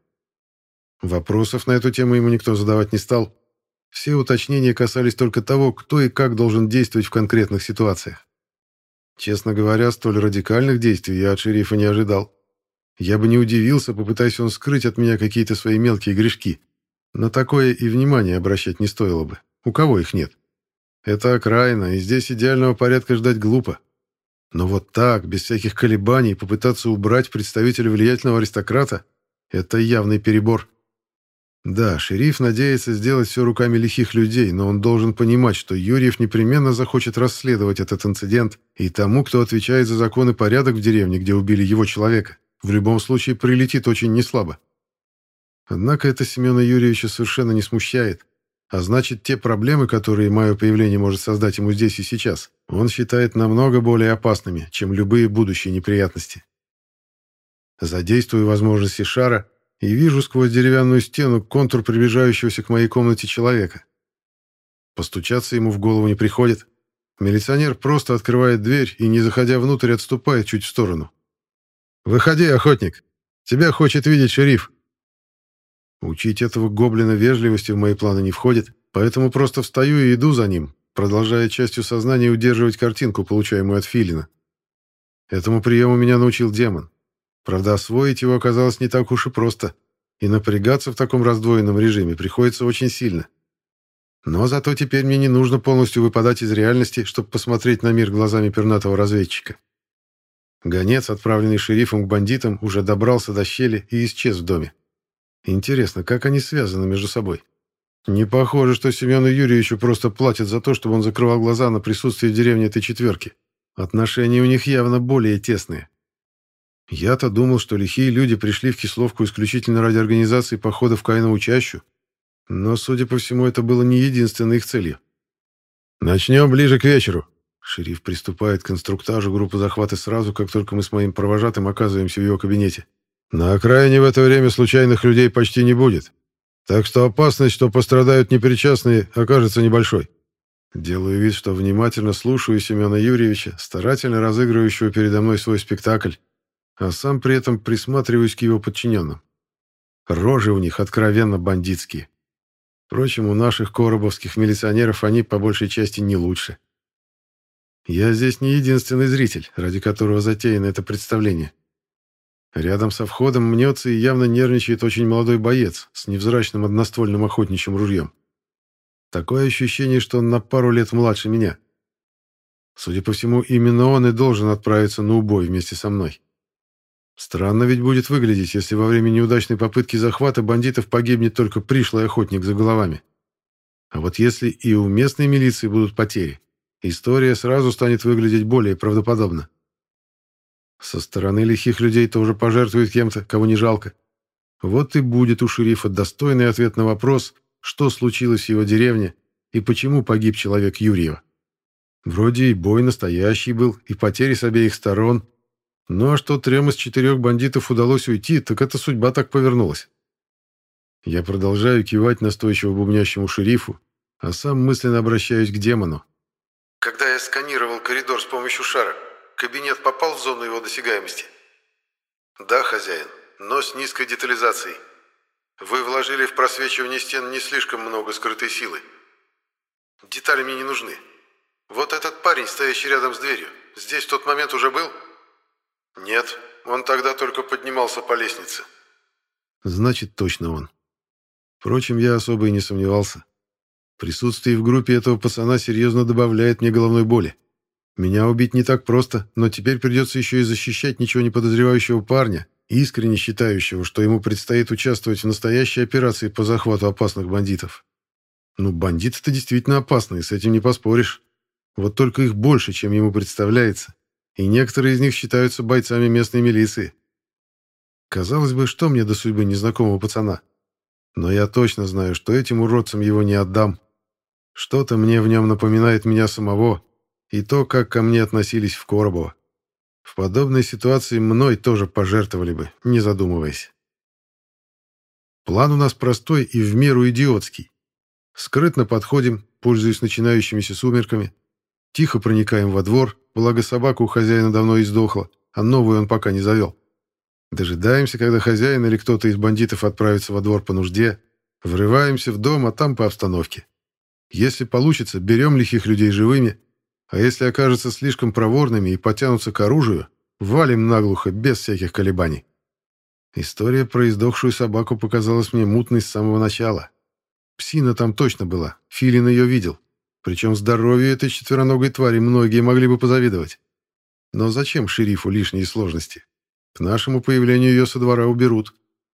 Вопросов на эту тему ему никто задавать не стал. Все уточнения касались только того, кто и как должен действовать в конкретных ситуациях. Честно говоря, столь радикальных действий я от шерифа не ожидал. Я бы не удивился, попытаясь он скрыть от меня какие-то свои мелкие грешки. На такое и внимания обращать не стоило бы. У кого их нет? Это окраина, и здесь идеального порядка ждать глупо. Но вот так, без всяких колебаний, попытаться убрать представителя влиятельного аристократа — это явный перебор. Да, шериф надеется сделать все руками лихих людей, но он должен понимать, что Юрьев непременно захочет расследовать этот инцидент, и тому, кто отвечает за закон и порядок в деревне, где убили его человека, в любом случае прилетит очень неслабо. Однако это Семена Юрьевича совершенно не смущает. А значит, те проблемы, которые мое появление может создать ему здесь и сейчас, он считает намного более опасными, чем любые будущие неприятности. Задействую возможности шара и вижу сквозь деревянную стену контур приближающегося к моей комнате человека. Постучаться ему в голову не приходит. Милиционер просто открывает дверь и, не заходя внутрь, отступает чуть в сторону. «Выходи, охотник! Тебя хочет видеть шериф!» Учить этого гоблина вежливости в мои планы не входит, поэтому просто встаю и иду за ним, продолжая частью сознания удерживать картинку, получаемую от филина. Этому приему меня научил демон. Правда, освоить его оказалось не так уж и просто, и напрягаться в таком раздвоенном режиме приходится очень сильно. Но зато теперь мне не нужно полностью выпадать из реальности, чтобы посмотреть на мир глазами пернатого разведчика. Гонец, отправленный шерифом к бандитам, уже добрался до щели и исчез в доме. Интересно, как они связаны между собой? Не похоже, что Семену Юрьевичу просто платят за то, чтобы он закрывал глаза на присутствие в деревне этой четверки. Отношения у них явно более тесные. Я-то думал, что лихие люди пришли в Кисловку исключительно ради организации похода в Каинову чащу, но, судя по всему, это было не единственной их целью. «Начнем ближе к вечеру». Шериф приступает к инструктажу группы захвата сразу, как только мы с моим провожатым оказываемся в его кабинете. На окраине в это время случайных людей почти не будет, так что опасность, что пострадают непричастные, окажется небольшой. Делаю вид, что внимательно слушаю Семена Юрьевича, старательно разыгрывающего передо мной свой спектакль, а сам при этом присматриваюсь к его подчиненным. Рожи у них откровенно бандитские. Впрочем, у наших коробовских милиционеров они по большей части не лучше. Я здесь не единственный зритель, ради которого затеяно это представление. Рядом со входом мнется и явно нервничает очень молодой боец с невзрачным одноствольным охотничьим ружьем. Такое ощущение, что он на пару лет младше меня. Судя по всему, именно он и должен отправиться на убой вместе со мной. Странно ведь будет выглядеть, если во время неудачной попытки захвата бандитов погибнет только пришлый охотник за головами. А вот если и у местной милиции будут потери, история сразу станет выглядеть более правдоподобно. Со стороны лихих людей тоже пожертвуют кем-то, кого не жалко. Вот и будет у шерифа достойный ответ на вопрос, что случилось в его деревне и почему погиб человек Юрьева. Вроде и бой настоящий был, и потери с обеих сторон. Ну а что трем из четырех бандитов удалось уйти, так это судьба так повернулась. Я продолжаю кивать настойчиво бубнящему шерифу, а сам мысленно обращаюсь к демону. Когда я сканировал коридор с помощью шара, кабинет попал в зону его досягаемости? Да, хозяин, но с низкой детализацией. Вы вложили в просвечивание стен не слишком много скрытой силы. Детали мне не нужны. Вот этот парень, стоящий рядом с дверью, здесь в тот момент уже был? Нет, он тогда только поднимался по лестнице. Значит, точно он. Впрочем, я особо и не сомневался. Присутствие в группе этого пацана серьезно добавляет мне головной боли. Меня убить не так просто, но теперь придется еще и защищать ничего не подозревающего парня, искренне считающего, что ему предстоит участвовать в настоящей операции по захвату опасных бандитов. Ну, бандиты-то действительно опасные, с этим не поспоришь. Вот только их больше, чем ему представляется, и некоторые из них считаются бойцами местной милиции. Казалось бы, что мне до судьбы незнакомого пацана? Но я точно знаю, что этим уродцам его не отдам. Что-то мне в нем напоминает меня самого и то, как ко мне относились в Коробово. В подобной ситуации мной тоже пожертвовали бы, не задумываясь. План у нас простой и в меру идиотский. Скрытно подходим, пользуясь начинающимися сумерками, тихо проникаем во двор, благо собака у хозяина давно издохла, а новую он пока не завел. Дожидаемся, когда хозяин или кто-то из бандитов отправится во двор по нужде, врываемся в дом, а там по обстановке. Если получится, берем лихих людей живыми, а если окажутся слишком проворными и потянутся к оружию, валим наглухо, без всяких колебаний. История про издохшую собаку показалась мне мутной с самого начала. Псина там точно была, Филин ее видел. Причем здоровью этой четвероногой твари многие могли бы позавидовать. Но зачем шерифу лишние сложности? К нашему появлению ее со двора уберут.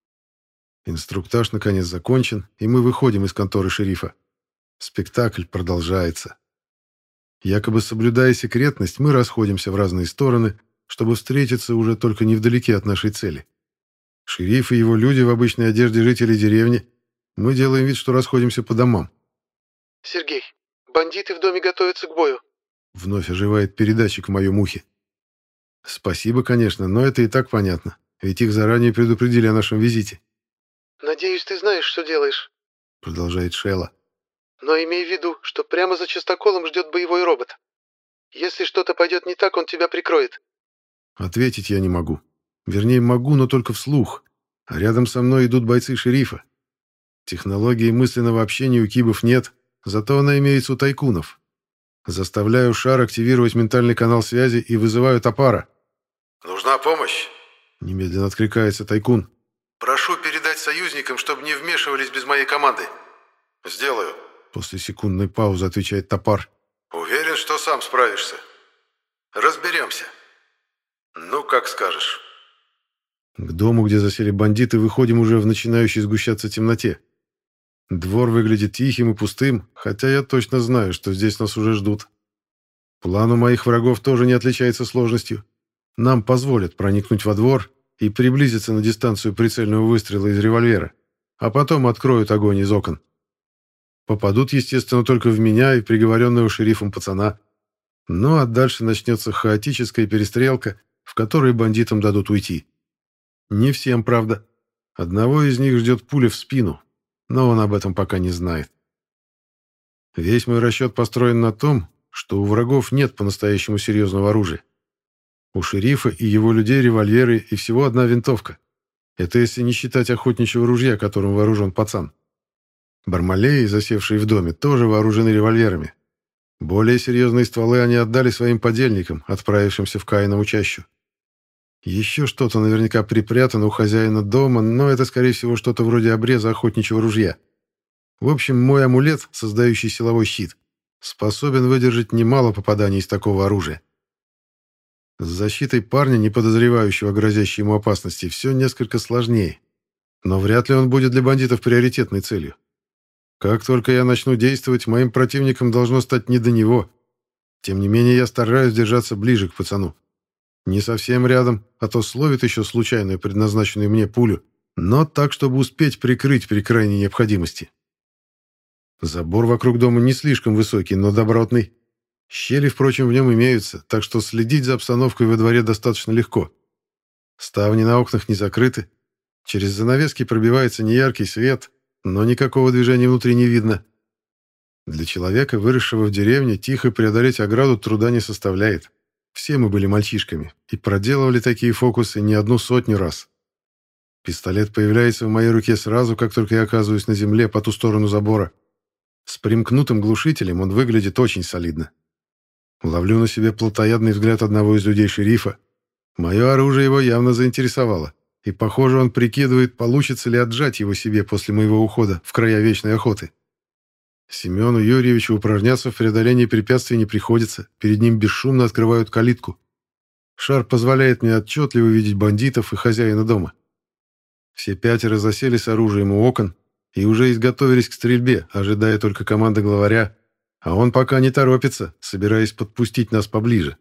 Инструктаж наконец закончен, и мы выходим из конторы шерифа. Спектакль продолжается. Якобы соблюдая секретность, мы расходимся в разные стороны, чтобы встретиться уже только невдалеке от нашей цели. Шериф и его люди в обычной одежде жителей деревни. Мы делаем вид, что расходимся по домам. «Сергей, бандиты в доме готовятся к бою», — вновь оживает передатчик в моем ухе. Спасибо, конечно, но это и так понятно, ведь их заранее предупредили о нашем визите. «Надеюсь, ты знаешь, что делаешь», — продолжает Шелла. «Но имей в виду, что прямо за частоколом ждет боевой робот. Если что-то пойдет не так, он тебя прикроет». Ответить я не могу. Вернее, могу, но только вслух. А рядом со мной идут бойцы шерифа. Технологии мысленного общения у кибов нет, зато она имеется у тайкунов. Заставляю шар активировать ментальный канал связи и вызываю топара. «Нужна помощь?» — немедленно откликается тайкун. «Прошу передать союзникам, чтобы не вмешивались без моей команды». «Сделаю». После секундной паузы отвечает топар. «Уверен, что сам справишься. Разберемся. Ну, как скажешь». К дому, где засели бандиты, выходим уже в начинающей сгущаться темноте. Двор выглядит тихим и пустым, хотя я точно знаю, что здесь нас уже ждут. План у моих врагов тоже не отличается сложностью. Нам позволят проникнуть во двор и приблизиться на дистанцию прицельного выстрела из револьвера, а потом откроют огонь из окон. Попадут, естественно, только в меня и приговоренного шерифом пацана. Ну а дальше начнется хаотическая перестрелка, в которой бандитам дадут уйти. Не всем, правда. Одного из них ждет пуля в спину, но он об этом пока не знает. Весь мой расчет построен на том, что у врагов нет по-настоящему серьезного оружия. У шерифа и его людей револьверы и всего одна винтовка. Это если не считать охотничьего ружья, которым вооружен пацан. Бармалеи, засевшие в доме, тоже вооружены револьверами. Более серьезные стволы они отдали своим подельникам, отправившимся в Каинову чащу. Еще что-то наверняка припрятано у хозяина дома, но это, скорее всего, что-то вроде обреза охотничьего ружья. В общем, мой амулет, создающий силовой щит, способен выдержать немало попаданий из такого оружия. С защитой парня, не подозревающего о грозящей ему опасности, все несколько сложнее. Но вряд ли он будет для бандитов приоритетной целью. Как только я начну действовать, моим противником должно стать не до него. Тем не менее, я стараюсь держаться ближе к пацану. Не совсем рядом, а то словит еще случайную, предназначенную мне пулю, но так, чтобы успеть прикрыть при крайней необходимости. Забор вокруг дома не слишком высокий, но добротный. Щели, впрочем, в нем имеются, так что следить за обстановкой во дворе достаточно легко. Ставни на окнах не закрыты. Через занавески пробивается неяркий свет, но никакого движения внутри не видно. Для человека, выросшего в деревне, тихо преодолеть ограду труда не составляет. Все мы были мальчишками и проделывали такие фокусы не одну сотню раз. Пистолет появляется в моей руке сразу, как только я оказываюсь на земле по ту сторону забора. С примкнутым глушителем он выглядит очень солидно. Ловлю на себе плотоядный взгляд одного из людей шерифа. Мое оружие его явно заинтересовало, и, похоже, он прикидывает, получится ли отжать его себе после моего ухода в края вечной охоты. Семену Юрьевичу упражняться в преодолении препятствий не приходится, перед ним бесшумно открывают калитку. Шар позволяет мне отчетливо видеть бандитов и хозяина дома. Все пятеро засели с оружием у окон и уже изготовились к стрельбе, ожидая только команды главаря, а он пока не торопится, собираясь подпустить нас поближе.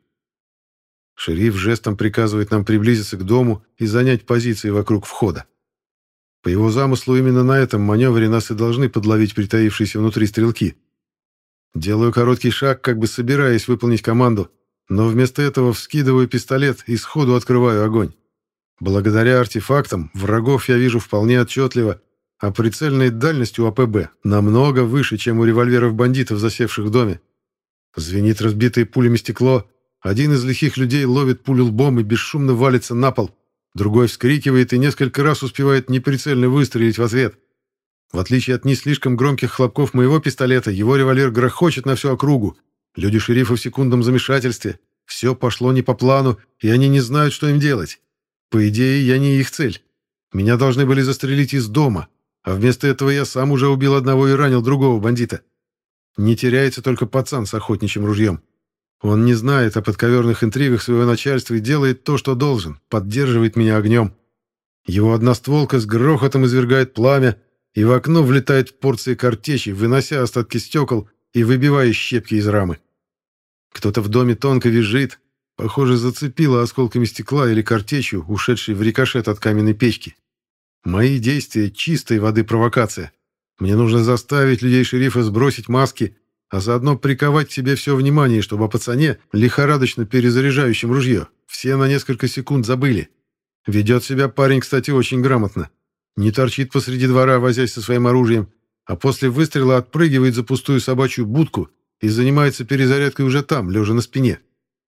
Шериф жестом приказывает нам приблизиться к дому и занять позиции вокруг входа. По его замыслу, именно на этом маневре нас и должны подловить притаившиеся внутри стрелки. Делаю короткий шаг, как бы собираясь выполнить команду, но вместо этого вскидываю пистолет и сходу открываю огонь. Благодаря артефактам врагов я вижу вполне отчетливо, а прицельная дальность у АПБ намного выше, чем у револьверов бандитов, засевших в доме. Звенит разбитое пулями стекло, один из лихих людей ловит пулю лбом и бесшумно валится на пол. Другой вскрикивает и несколько раз успевает неприцельно выстрелить в ответ. В отличие от не слишком громких хлопков моего пистолета, его револьвер грохочет на всю округу. Люди шерифа в секундном замешательстве. Все пошло не по плану, и они не знают, что им делать. По идее, я не их цель. Меня должны были застрелить из дома, а вместо этого я сам уже убил одного и ранил другого бандита. Не теряется только пацан с охотничьим ружьем. Он не знает о подковерных интригах своего начальства и делает то, что должен, поддерживает меня огнем. Его одностволка с грохотом извергает пламя, и в окно влетает порция картечи, вынося остатки стекол и выбивая щепки из рамы. Кто-то в доме тонко визжит, похоже, зацепило осколками стекла или картечью, ушедшей в рикошет от каменной печки. Мои действия — чистой воды провокация. Мне нужно заставить людей шерифа сбросить маски, а заодно приковать к себе все внимание, чтобы о пацане, лихорадочно перезаряжающем ружье, все на несколько секунд забыли. Ведет себя парень, кстати, очень грамотно. Не торчит посреди двора, возясь со своим оружием, а после выстрела отпрыгивает за пустую собачью будку и занимается перезарядкой уже там, лежа на спине.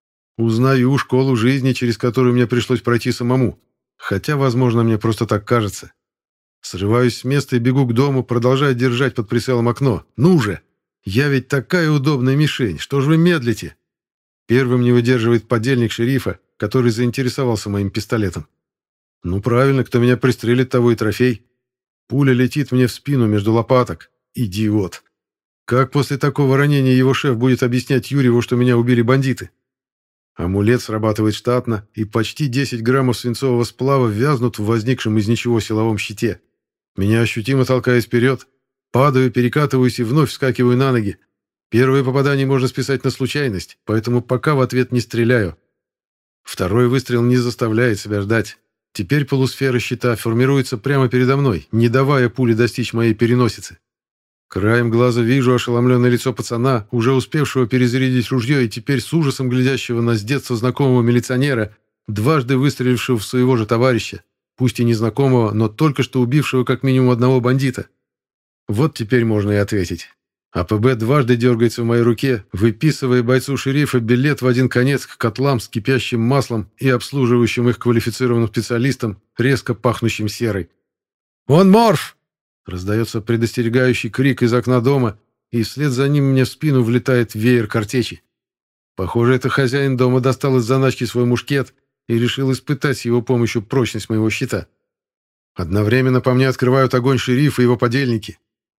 Узнаю школу жизни, через которую мне пришлось пройти самому, хотя, возможно, мне просто так кажется. Срываюсь с места и бегу к дому, продолжая держать под прицелом окно. Ну же! Я ведь такая удобная мишень, что ж вы медлите? Первым не выдерживает подельник шерифа, который заинтересовался моим пистолетом. Ну правильно, кто меня пристрелит, того и трофей. Пуля летит мне в спину между лопаток. Идиот. Как после такого ранения его шеф будет объяснять Юрьеву, что меня убили бандиты? Амулет срабатывает штатно, и почти десять граммов свинцового сплава вязнут в возникшем из ничего силовом щите. Меня ощутимо толкает вперед. Падаю, перекатываюсь и вновь вскакиваю на ноги. Первое попадание можно списать на случайность, поэтому пока в ответ не стреляю. Второй выстрел не заставляет себя ждать. Теперь полусфера щита формируется прямо передо мной, не давая пуле достичь моей переносицы. Краем глаза вижу ошеломленное лицо пацана, уже успевшего перезарядить ружье и теперь с ужасом глядящего на с детства знакомого милиционера, дважды выстрелившего в своего же товарища, пусть и незнакомого, но только что убившего как минимум одного бандита. Вот теперь можно и ответить. АПБ дважды дергается в моей руке, выписывая бойцу шерифа билет в один конец к котлам с кипящим маслом и обслуживающим их квалифицированным специалистам, резко пахнущим серой. «Он морф!» — раздается предостерегающий крик из окна дома, и вслед за ним мне в спину влетает веер картечи. Похоже, это хозяин дома достал из заначки свой мушкет и решил испытать с его помощью прочность моего щита. Одновременно по мне открывают огонь шериф и его подельники.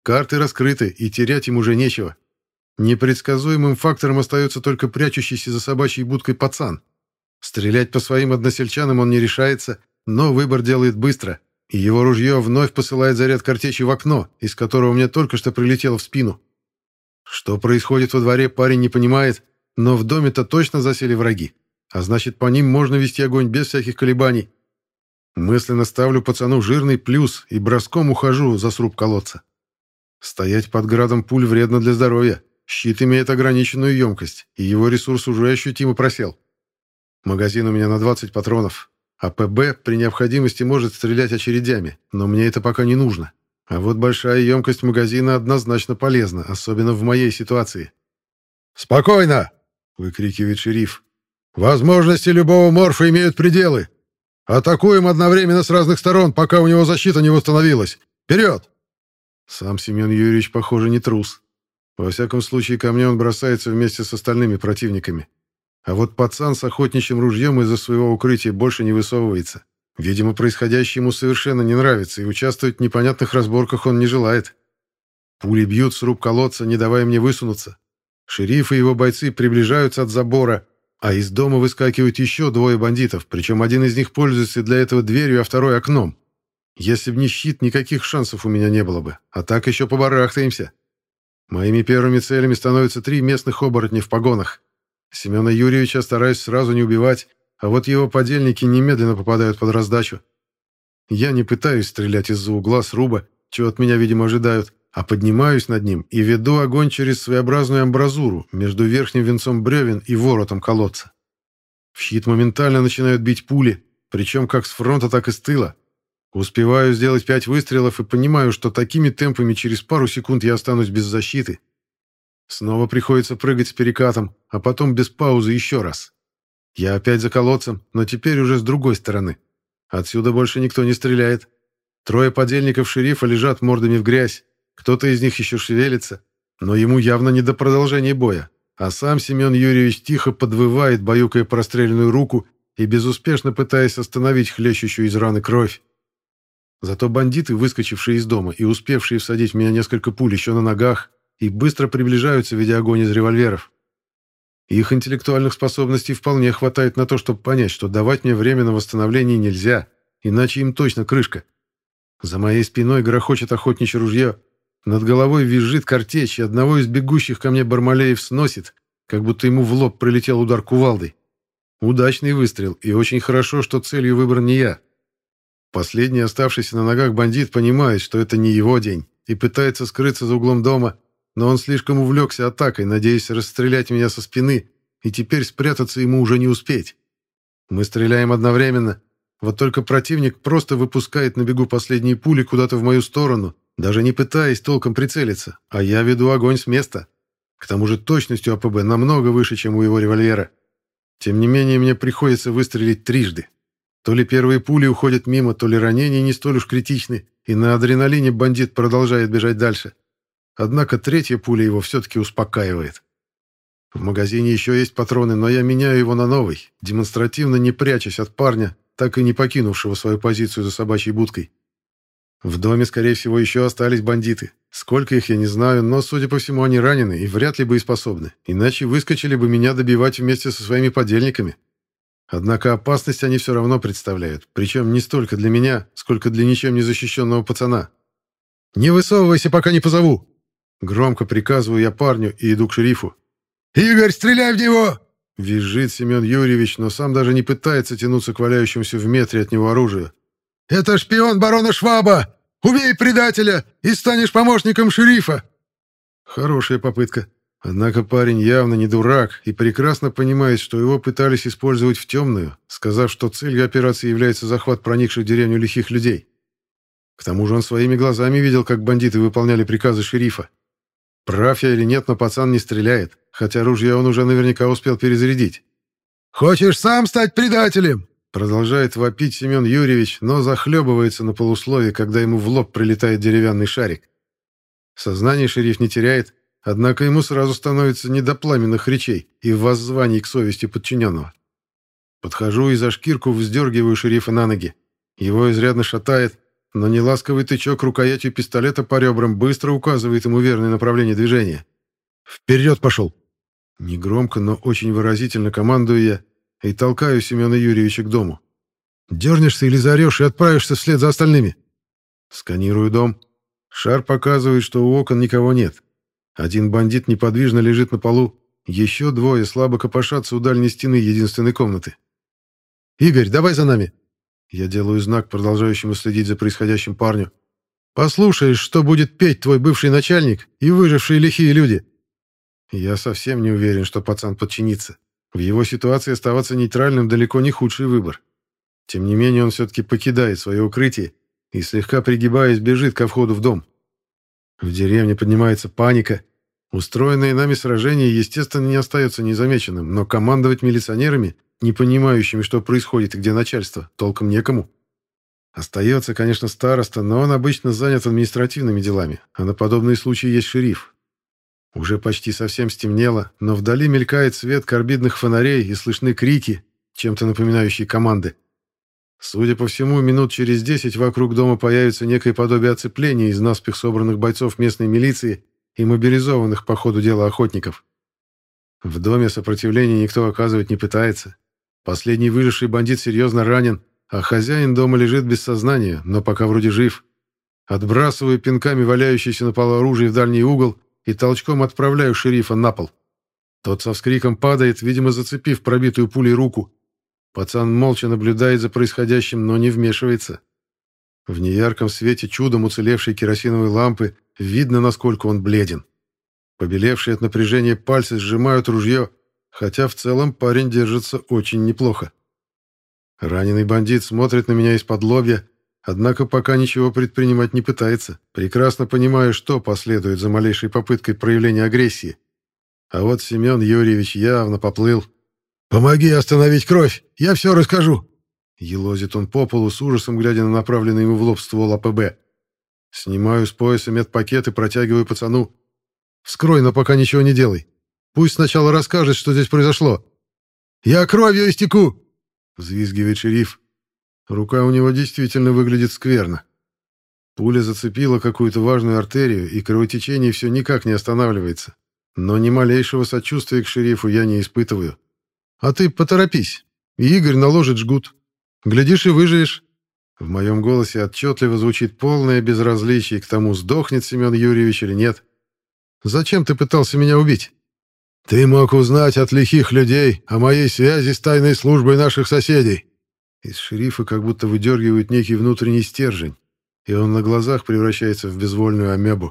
Карты раскрыты, и терять им уже нечего. Непредсказуемым фактором остается только прячущийся за собачьей будкой пацан. Стрелять по своим односельчанам он не решается, но выбор делает быстро, и его ружье вновь посылает заряд картечи в окно, из которого мне только что прилетело в спину. Что происходит во дворе, парень не понимает, но в доме-то точно засели враги, а значит, по ним можно вести огонь без всяких колебаний. Мысленно ставлю пацану жирный плюс и броском ухожу за сруб колодца. Стоять под градом пуль вредно для здоровья. Щит имеет ограниченную емкость, и его ресурс уже ощутимо просел. Магазин у меня на двадцать патронов, а ПБ при необходимости может стрелять очередями, но мне это пока не нужно. А вот большая емкость магазина однозначно полезна, особенно в моей ситуации. «Спокойно!» — выкрикивает шериф. «Возможности любого морфа имеют пределы. Атакуем одновременно с разных сторон, пока у него защита не восстановилась. Вперед!» Сам Семен Юрьевич, похоже, не трус. Во всяком случае, ко мне он бросается вместе с остальными противниками. А вот пацан с охотничьим ружьем из-за своего укрытия больше не высовывается. Видимо, происходящее ему совершенно не нравится, и участвовать в непонятных разборках он не желает. Пули бьют в сруб колодца, не давая мне высунуться. Шериф и его бойцы приближаются от забора, а из дома выскакивают еще двое бандитов, причем один из них пользуется для этого дверью, а второй окном. Если б не щит, никаких шансов у меня не было бы, а так еще побарахтаемся. Моими первыми целями становятся три местных оборотня в погонах. Семена Юрьевича стараюсь сразу не убивать, а вот его подельники немедленно попадают под раздачу. Я не пытаюсь стрелять из-за угла сруба, чего от меня, видимо, ожидают, а поднимаюсь над ним и веду огонь через своеобразную амбразуру между верхним венцом бревен и воротом колодца. В щит моментально начинают бить пули, причем как с фронта, так и с тыла. Успеваю сделать пять выстрелов и понимаю, что такими темпами через пару секунд я останусь без защиты. Снова приходится прыгать с перекатом, а потом без паузы еще раз. Я опять за колодцем, но теперь уже с другой стороны. Отсюда больше никто не стреляет. Трое подельников шерифа лежат мордами в грязь. Кто-то из них еще шевелится, но ему явно не до продолжения боя. А сам Семен Юрьевич тихо подвывает, баюкая простреленную руку и безуспешно пытаясь остановить хлещущую из раны кровь. Зато бандиты, выскочившие из дома и успевшие всадить в меня несколько пуль еще на ногах, и быстро приближаются, ведя огонь из револьверов. Их интеллектуальных способностей вполне хватает на то, чтобы понять, что давать мне время на восстановление нельзя, иначе им точно крышка. За моей спиной грохочет охотничье ружье, над головой визжит картечь, и одного из бегущих ко мне бармалеев сносит, как будто ему в лоб прилетел удар кувалдой. Удачный выстрел, и очень хорошо, что целью выбран не я. Последний оставшийся на ногах бандит понимает, что это не его день, и пытается скрыться за углом дома, но он слишком увлекся атакой, надеясь расстрелять меня со спины, и теперь спрятаться ему уже не успеть. Мы стреляем одновременно, вот только противник просто выпускает на бегу последние пули куда-то в мою сторону, даже не пытаясь толком прицелиться, а я веду огонь с места. К тому же точностью АПБ намного выше, чем у его револьвера. Тем не менее, мне приходится выстрелить трижды. То ли первые пули уходят мимо, то ли ранения не столь уж критичны, и на адреналине бандит продолжает бежать дальше. Однако третья пуля его все-таки успокаивает. В магазине еще есть патроны, но я меняю его на новый, демонстративно не прячась от парня, так и не покинувшего свою позицию за собачьей будкой. В доме, скорее всего, еще остались бандиты. Сколько их, я не знаю, но, судя по всему, они ранены и вряд ли боеспособны, иначе выскочили бы меня добивать вместе со своими подельниками. Однако опасность они все равно представляют, причем не столько для меня, сколько для ничем не защищенного пацана. «Не высовывайся, пока не позову!» Громко приказываю я парню и иду к шерифу. «Игорь, стреляй в него!» Визжит Семен Юрьевич, но сам даже не пытается тянуться к валяющемуся в метре от него оружию. «Это шпион барона Шваба! Убей предателя, и станешь помощником шерифа!» Хорошая попытка. Однако парень явно не дурак и прекрасно понимает, что его пытались использовать в темную, сказав, что целью операции является захват проникших в деревню лихих людей. К тому же он своими глазами видел, как бандиты выполняли приказы шерифа. Прав я или нет, но пацан не стреляет, хотя ружье он уже наверняка успел перезарядить. «Хочешь сам стать предателем?» Продолжает вопить Семен Юрьевич, но захлебывается на полуслове, когда ему в лоб прилетает деревянный шарик. Сознание шериф не теряет, однако ему сразу становится не до пламенных речей и воззваний к совести подчиненного. Подхожу и за шкирку вздергиваю шерифа на ноги. Его изрядно шатает, но неласковый тычок рукоятью пистолета по ребрам быстро указывает ему верное направление движения. «Вперед пошел!» Негромко, но очень выразительно командую я и толкаю Семена Юрьевича к дому. «Дернешься или заорешь и отправишься вслед за остальными?» Сканирую дом. Шар показывает, что у окон никого нет. Один бандит неподвижно лежит на полу, еще двое слабо копошатся у дальней стены единственной комнаты. «Игорь, давай за нами!» Я делаю знак продолжающему следить за происходящим парню. «Послушаешь, что будет петь твой бывший начальник и выжившие лихие люди!» Я совсем не уверен, что пацан подчинится. В его ситуации оставаться нейтральным далеко не худший выбор. Тем не менее, он все-таки покидает свое укрытие и, слегка пригибаясь, бежит ко входу в дом. В деревне поднимается паника. Устроенное нами сражение, естественно, не остается незамеченным, но командовать милиционерами, не понимающими, что происходит и где начальство, толком некому. Остается, конечно, староста, но он обычно занят административными делами, а на подобные случаи есть шериф. Уже почти совсем стемнело, но вдали мелькает свет карбидных фонарей и слышны крики, чем-то напоминающие команды. Судя по всему, минут через десять вокруг дома появится некое подобие оцепления из наспех собранных бойцов местной милиции и мобилизованных по ходу дела охотников. В доме сопротивления никто оказывать не пытается. Последний выживший бандит серьезно ранен, а хозяин дома лежит без сознания, но пока вроде жив. Отбрасываю пинками валяющееся на полу оружие в дальний угол и толчком отправляю шерифа на пол. Тот со вскриком падает, видимо, зацепив пробитую пулей руку. Пацан молча наблюдает за происходящим, но не вмешивается. В неярком свете чудом уцелевшей керосиновой лампы видно, насколько он бледен. Побелевшие от напряжения пальцы сжимают ружье, хотя в целом парень держится очень неплохо. Раненый бандит смотрит на меня из-под лобья, однако пока ничего предпринимать не пытается, прекрасно понимая, что последует за малейшей попыткой проявления агрессии. А вот Семен Юрьевич явно поплыл. «Помоги остановить кровь, я все расскажу!» Елозит он по полу с ужасом, глядя на направленный ему в лоб ствол АПБ. Снимаю с пояса медпакет и протягиваю пацану. «Вскрой, но пока ничего не делай. Пусть сначала расскажет, что здесь произошло». «Я кровью истеку!» — взвизгивает шериф. Рука у него действительно выглядит скверно. Пуля зацепила какую-то важную артерию, и кровотечение все никак не останавливается. Но ни малейшего сочувствия к шерифу я не испытываю. «А ты поторопись, и Игорь наложит жгут. Глядишь и выживешь». В моем голосе отчетливо звучит полное безразличие к тому, сдохнет Семен Юрьевич или нет. «Зачем ты пытался меня убить?» «Ты мог узнать от лихих людей о моей связи с тайной службой наших соседей». Из шерифа как будто выдергивают некий внутренний стержень, и он на глазах превращается в безвольную амебу.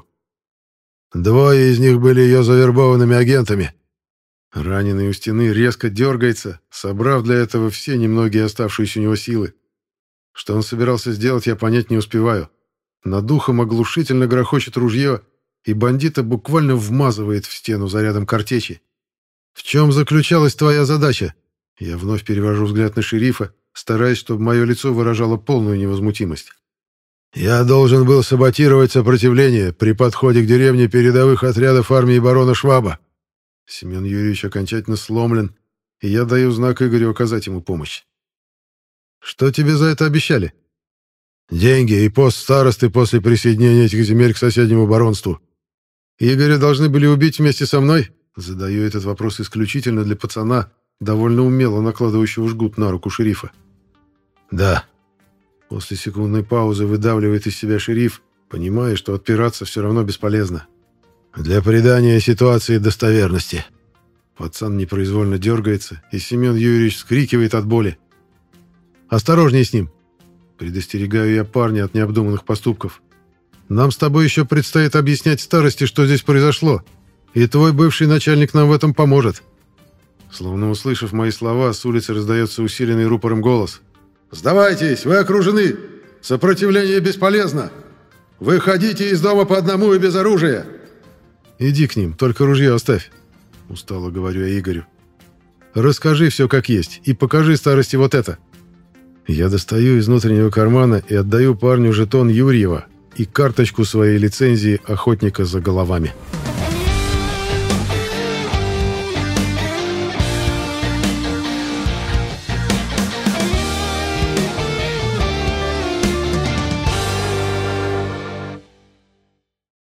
«Двое из них были ее завербованными агентами». Раненый у стены резко дергается, собрав для этого все немногие оставшиеся у него силы. Что он собирался сделать, я понять не успеваю. Над ухом оглушительно грохочет ружье, и бандита буквально вмазывает в стену зарядом картечи. «В чем заключалась твоя задача?» Я вновь перевожу взгляд на шерифа, стараясь, чтобы мое лицо выражало полную невозмутимость. «Я должен был саботировать сопротивление при подходе к деревне передовых отрядов армии барона Шваба». Семен Юрьевич окончательно сломлен, и я даю знак Игорю оказать ему помощь. «Что тебе за это обещали?» «Деньги и пост старосты после присоединения этих земель к соседнему баронству». «Игоря должны были убить вместе со мной?» Задаю этот вопрос исключительно для пацана, довольно умело накладывающего жгут на руку шерифа. «Да». После секундной паузы выдавливает из себя шериф, понимая, что отпираться все равно бесполезно. «Для придания ситуации достоверности». Пацан непроизвольно дергается, и Семен Юрьевич вскрикивает от боли. «Осторожней с ним!» Предостерегаю я парня от необдуманных поступков. «Нам с тобой еще предстоит объяснять старости, что здесь произошло, и твой бывший начальник нам в этом поможет». Словно услышав мои слова, с улицы раздается усиленный рупором голос. «Сдавайтесь, вы окружены! Сопротивление бесполезно! Выходите из дома по одному и без оружия!» «Иди к ним, только ружье оставь», — устало говорю я Игорю. «Расскажи все как есть и покажи старости вот это». Я достаю из внутреннего кармана и отдаю парню жетон Юрьева и карточку своей лицензии охотника за головами.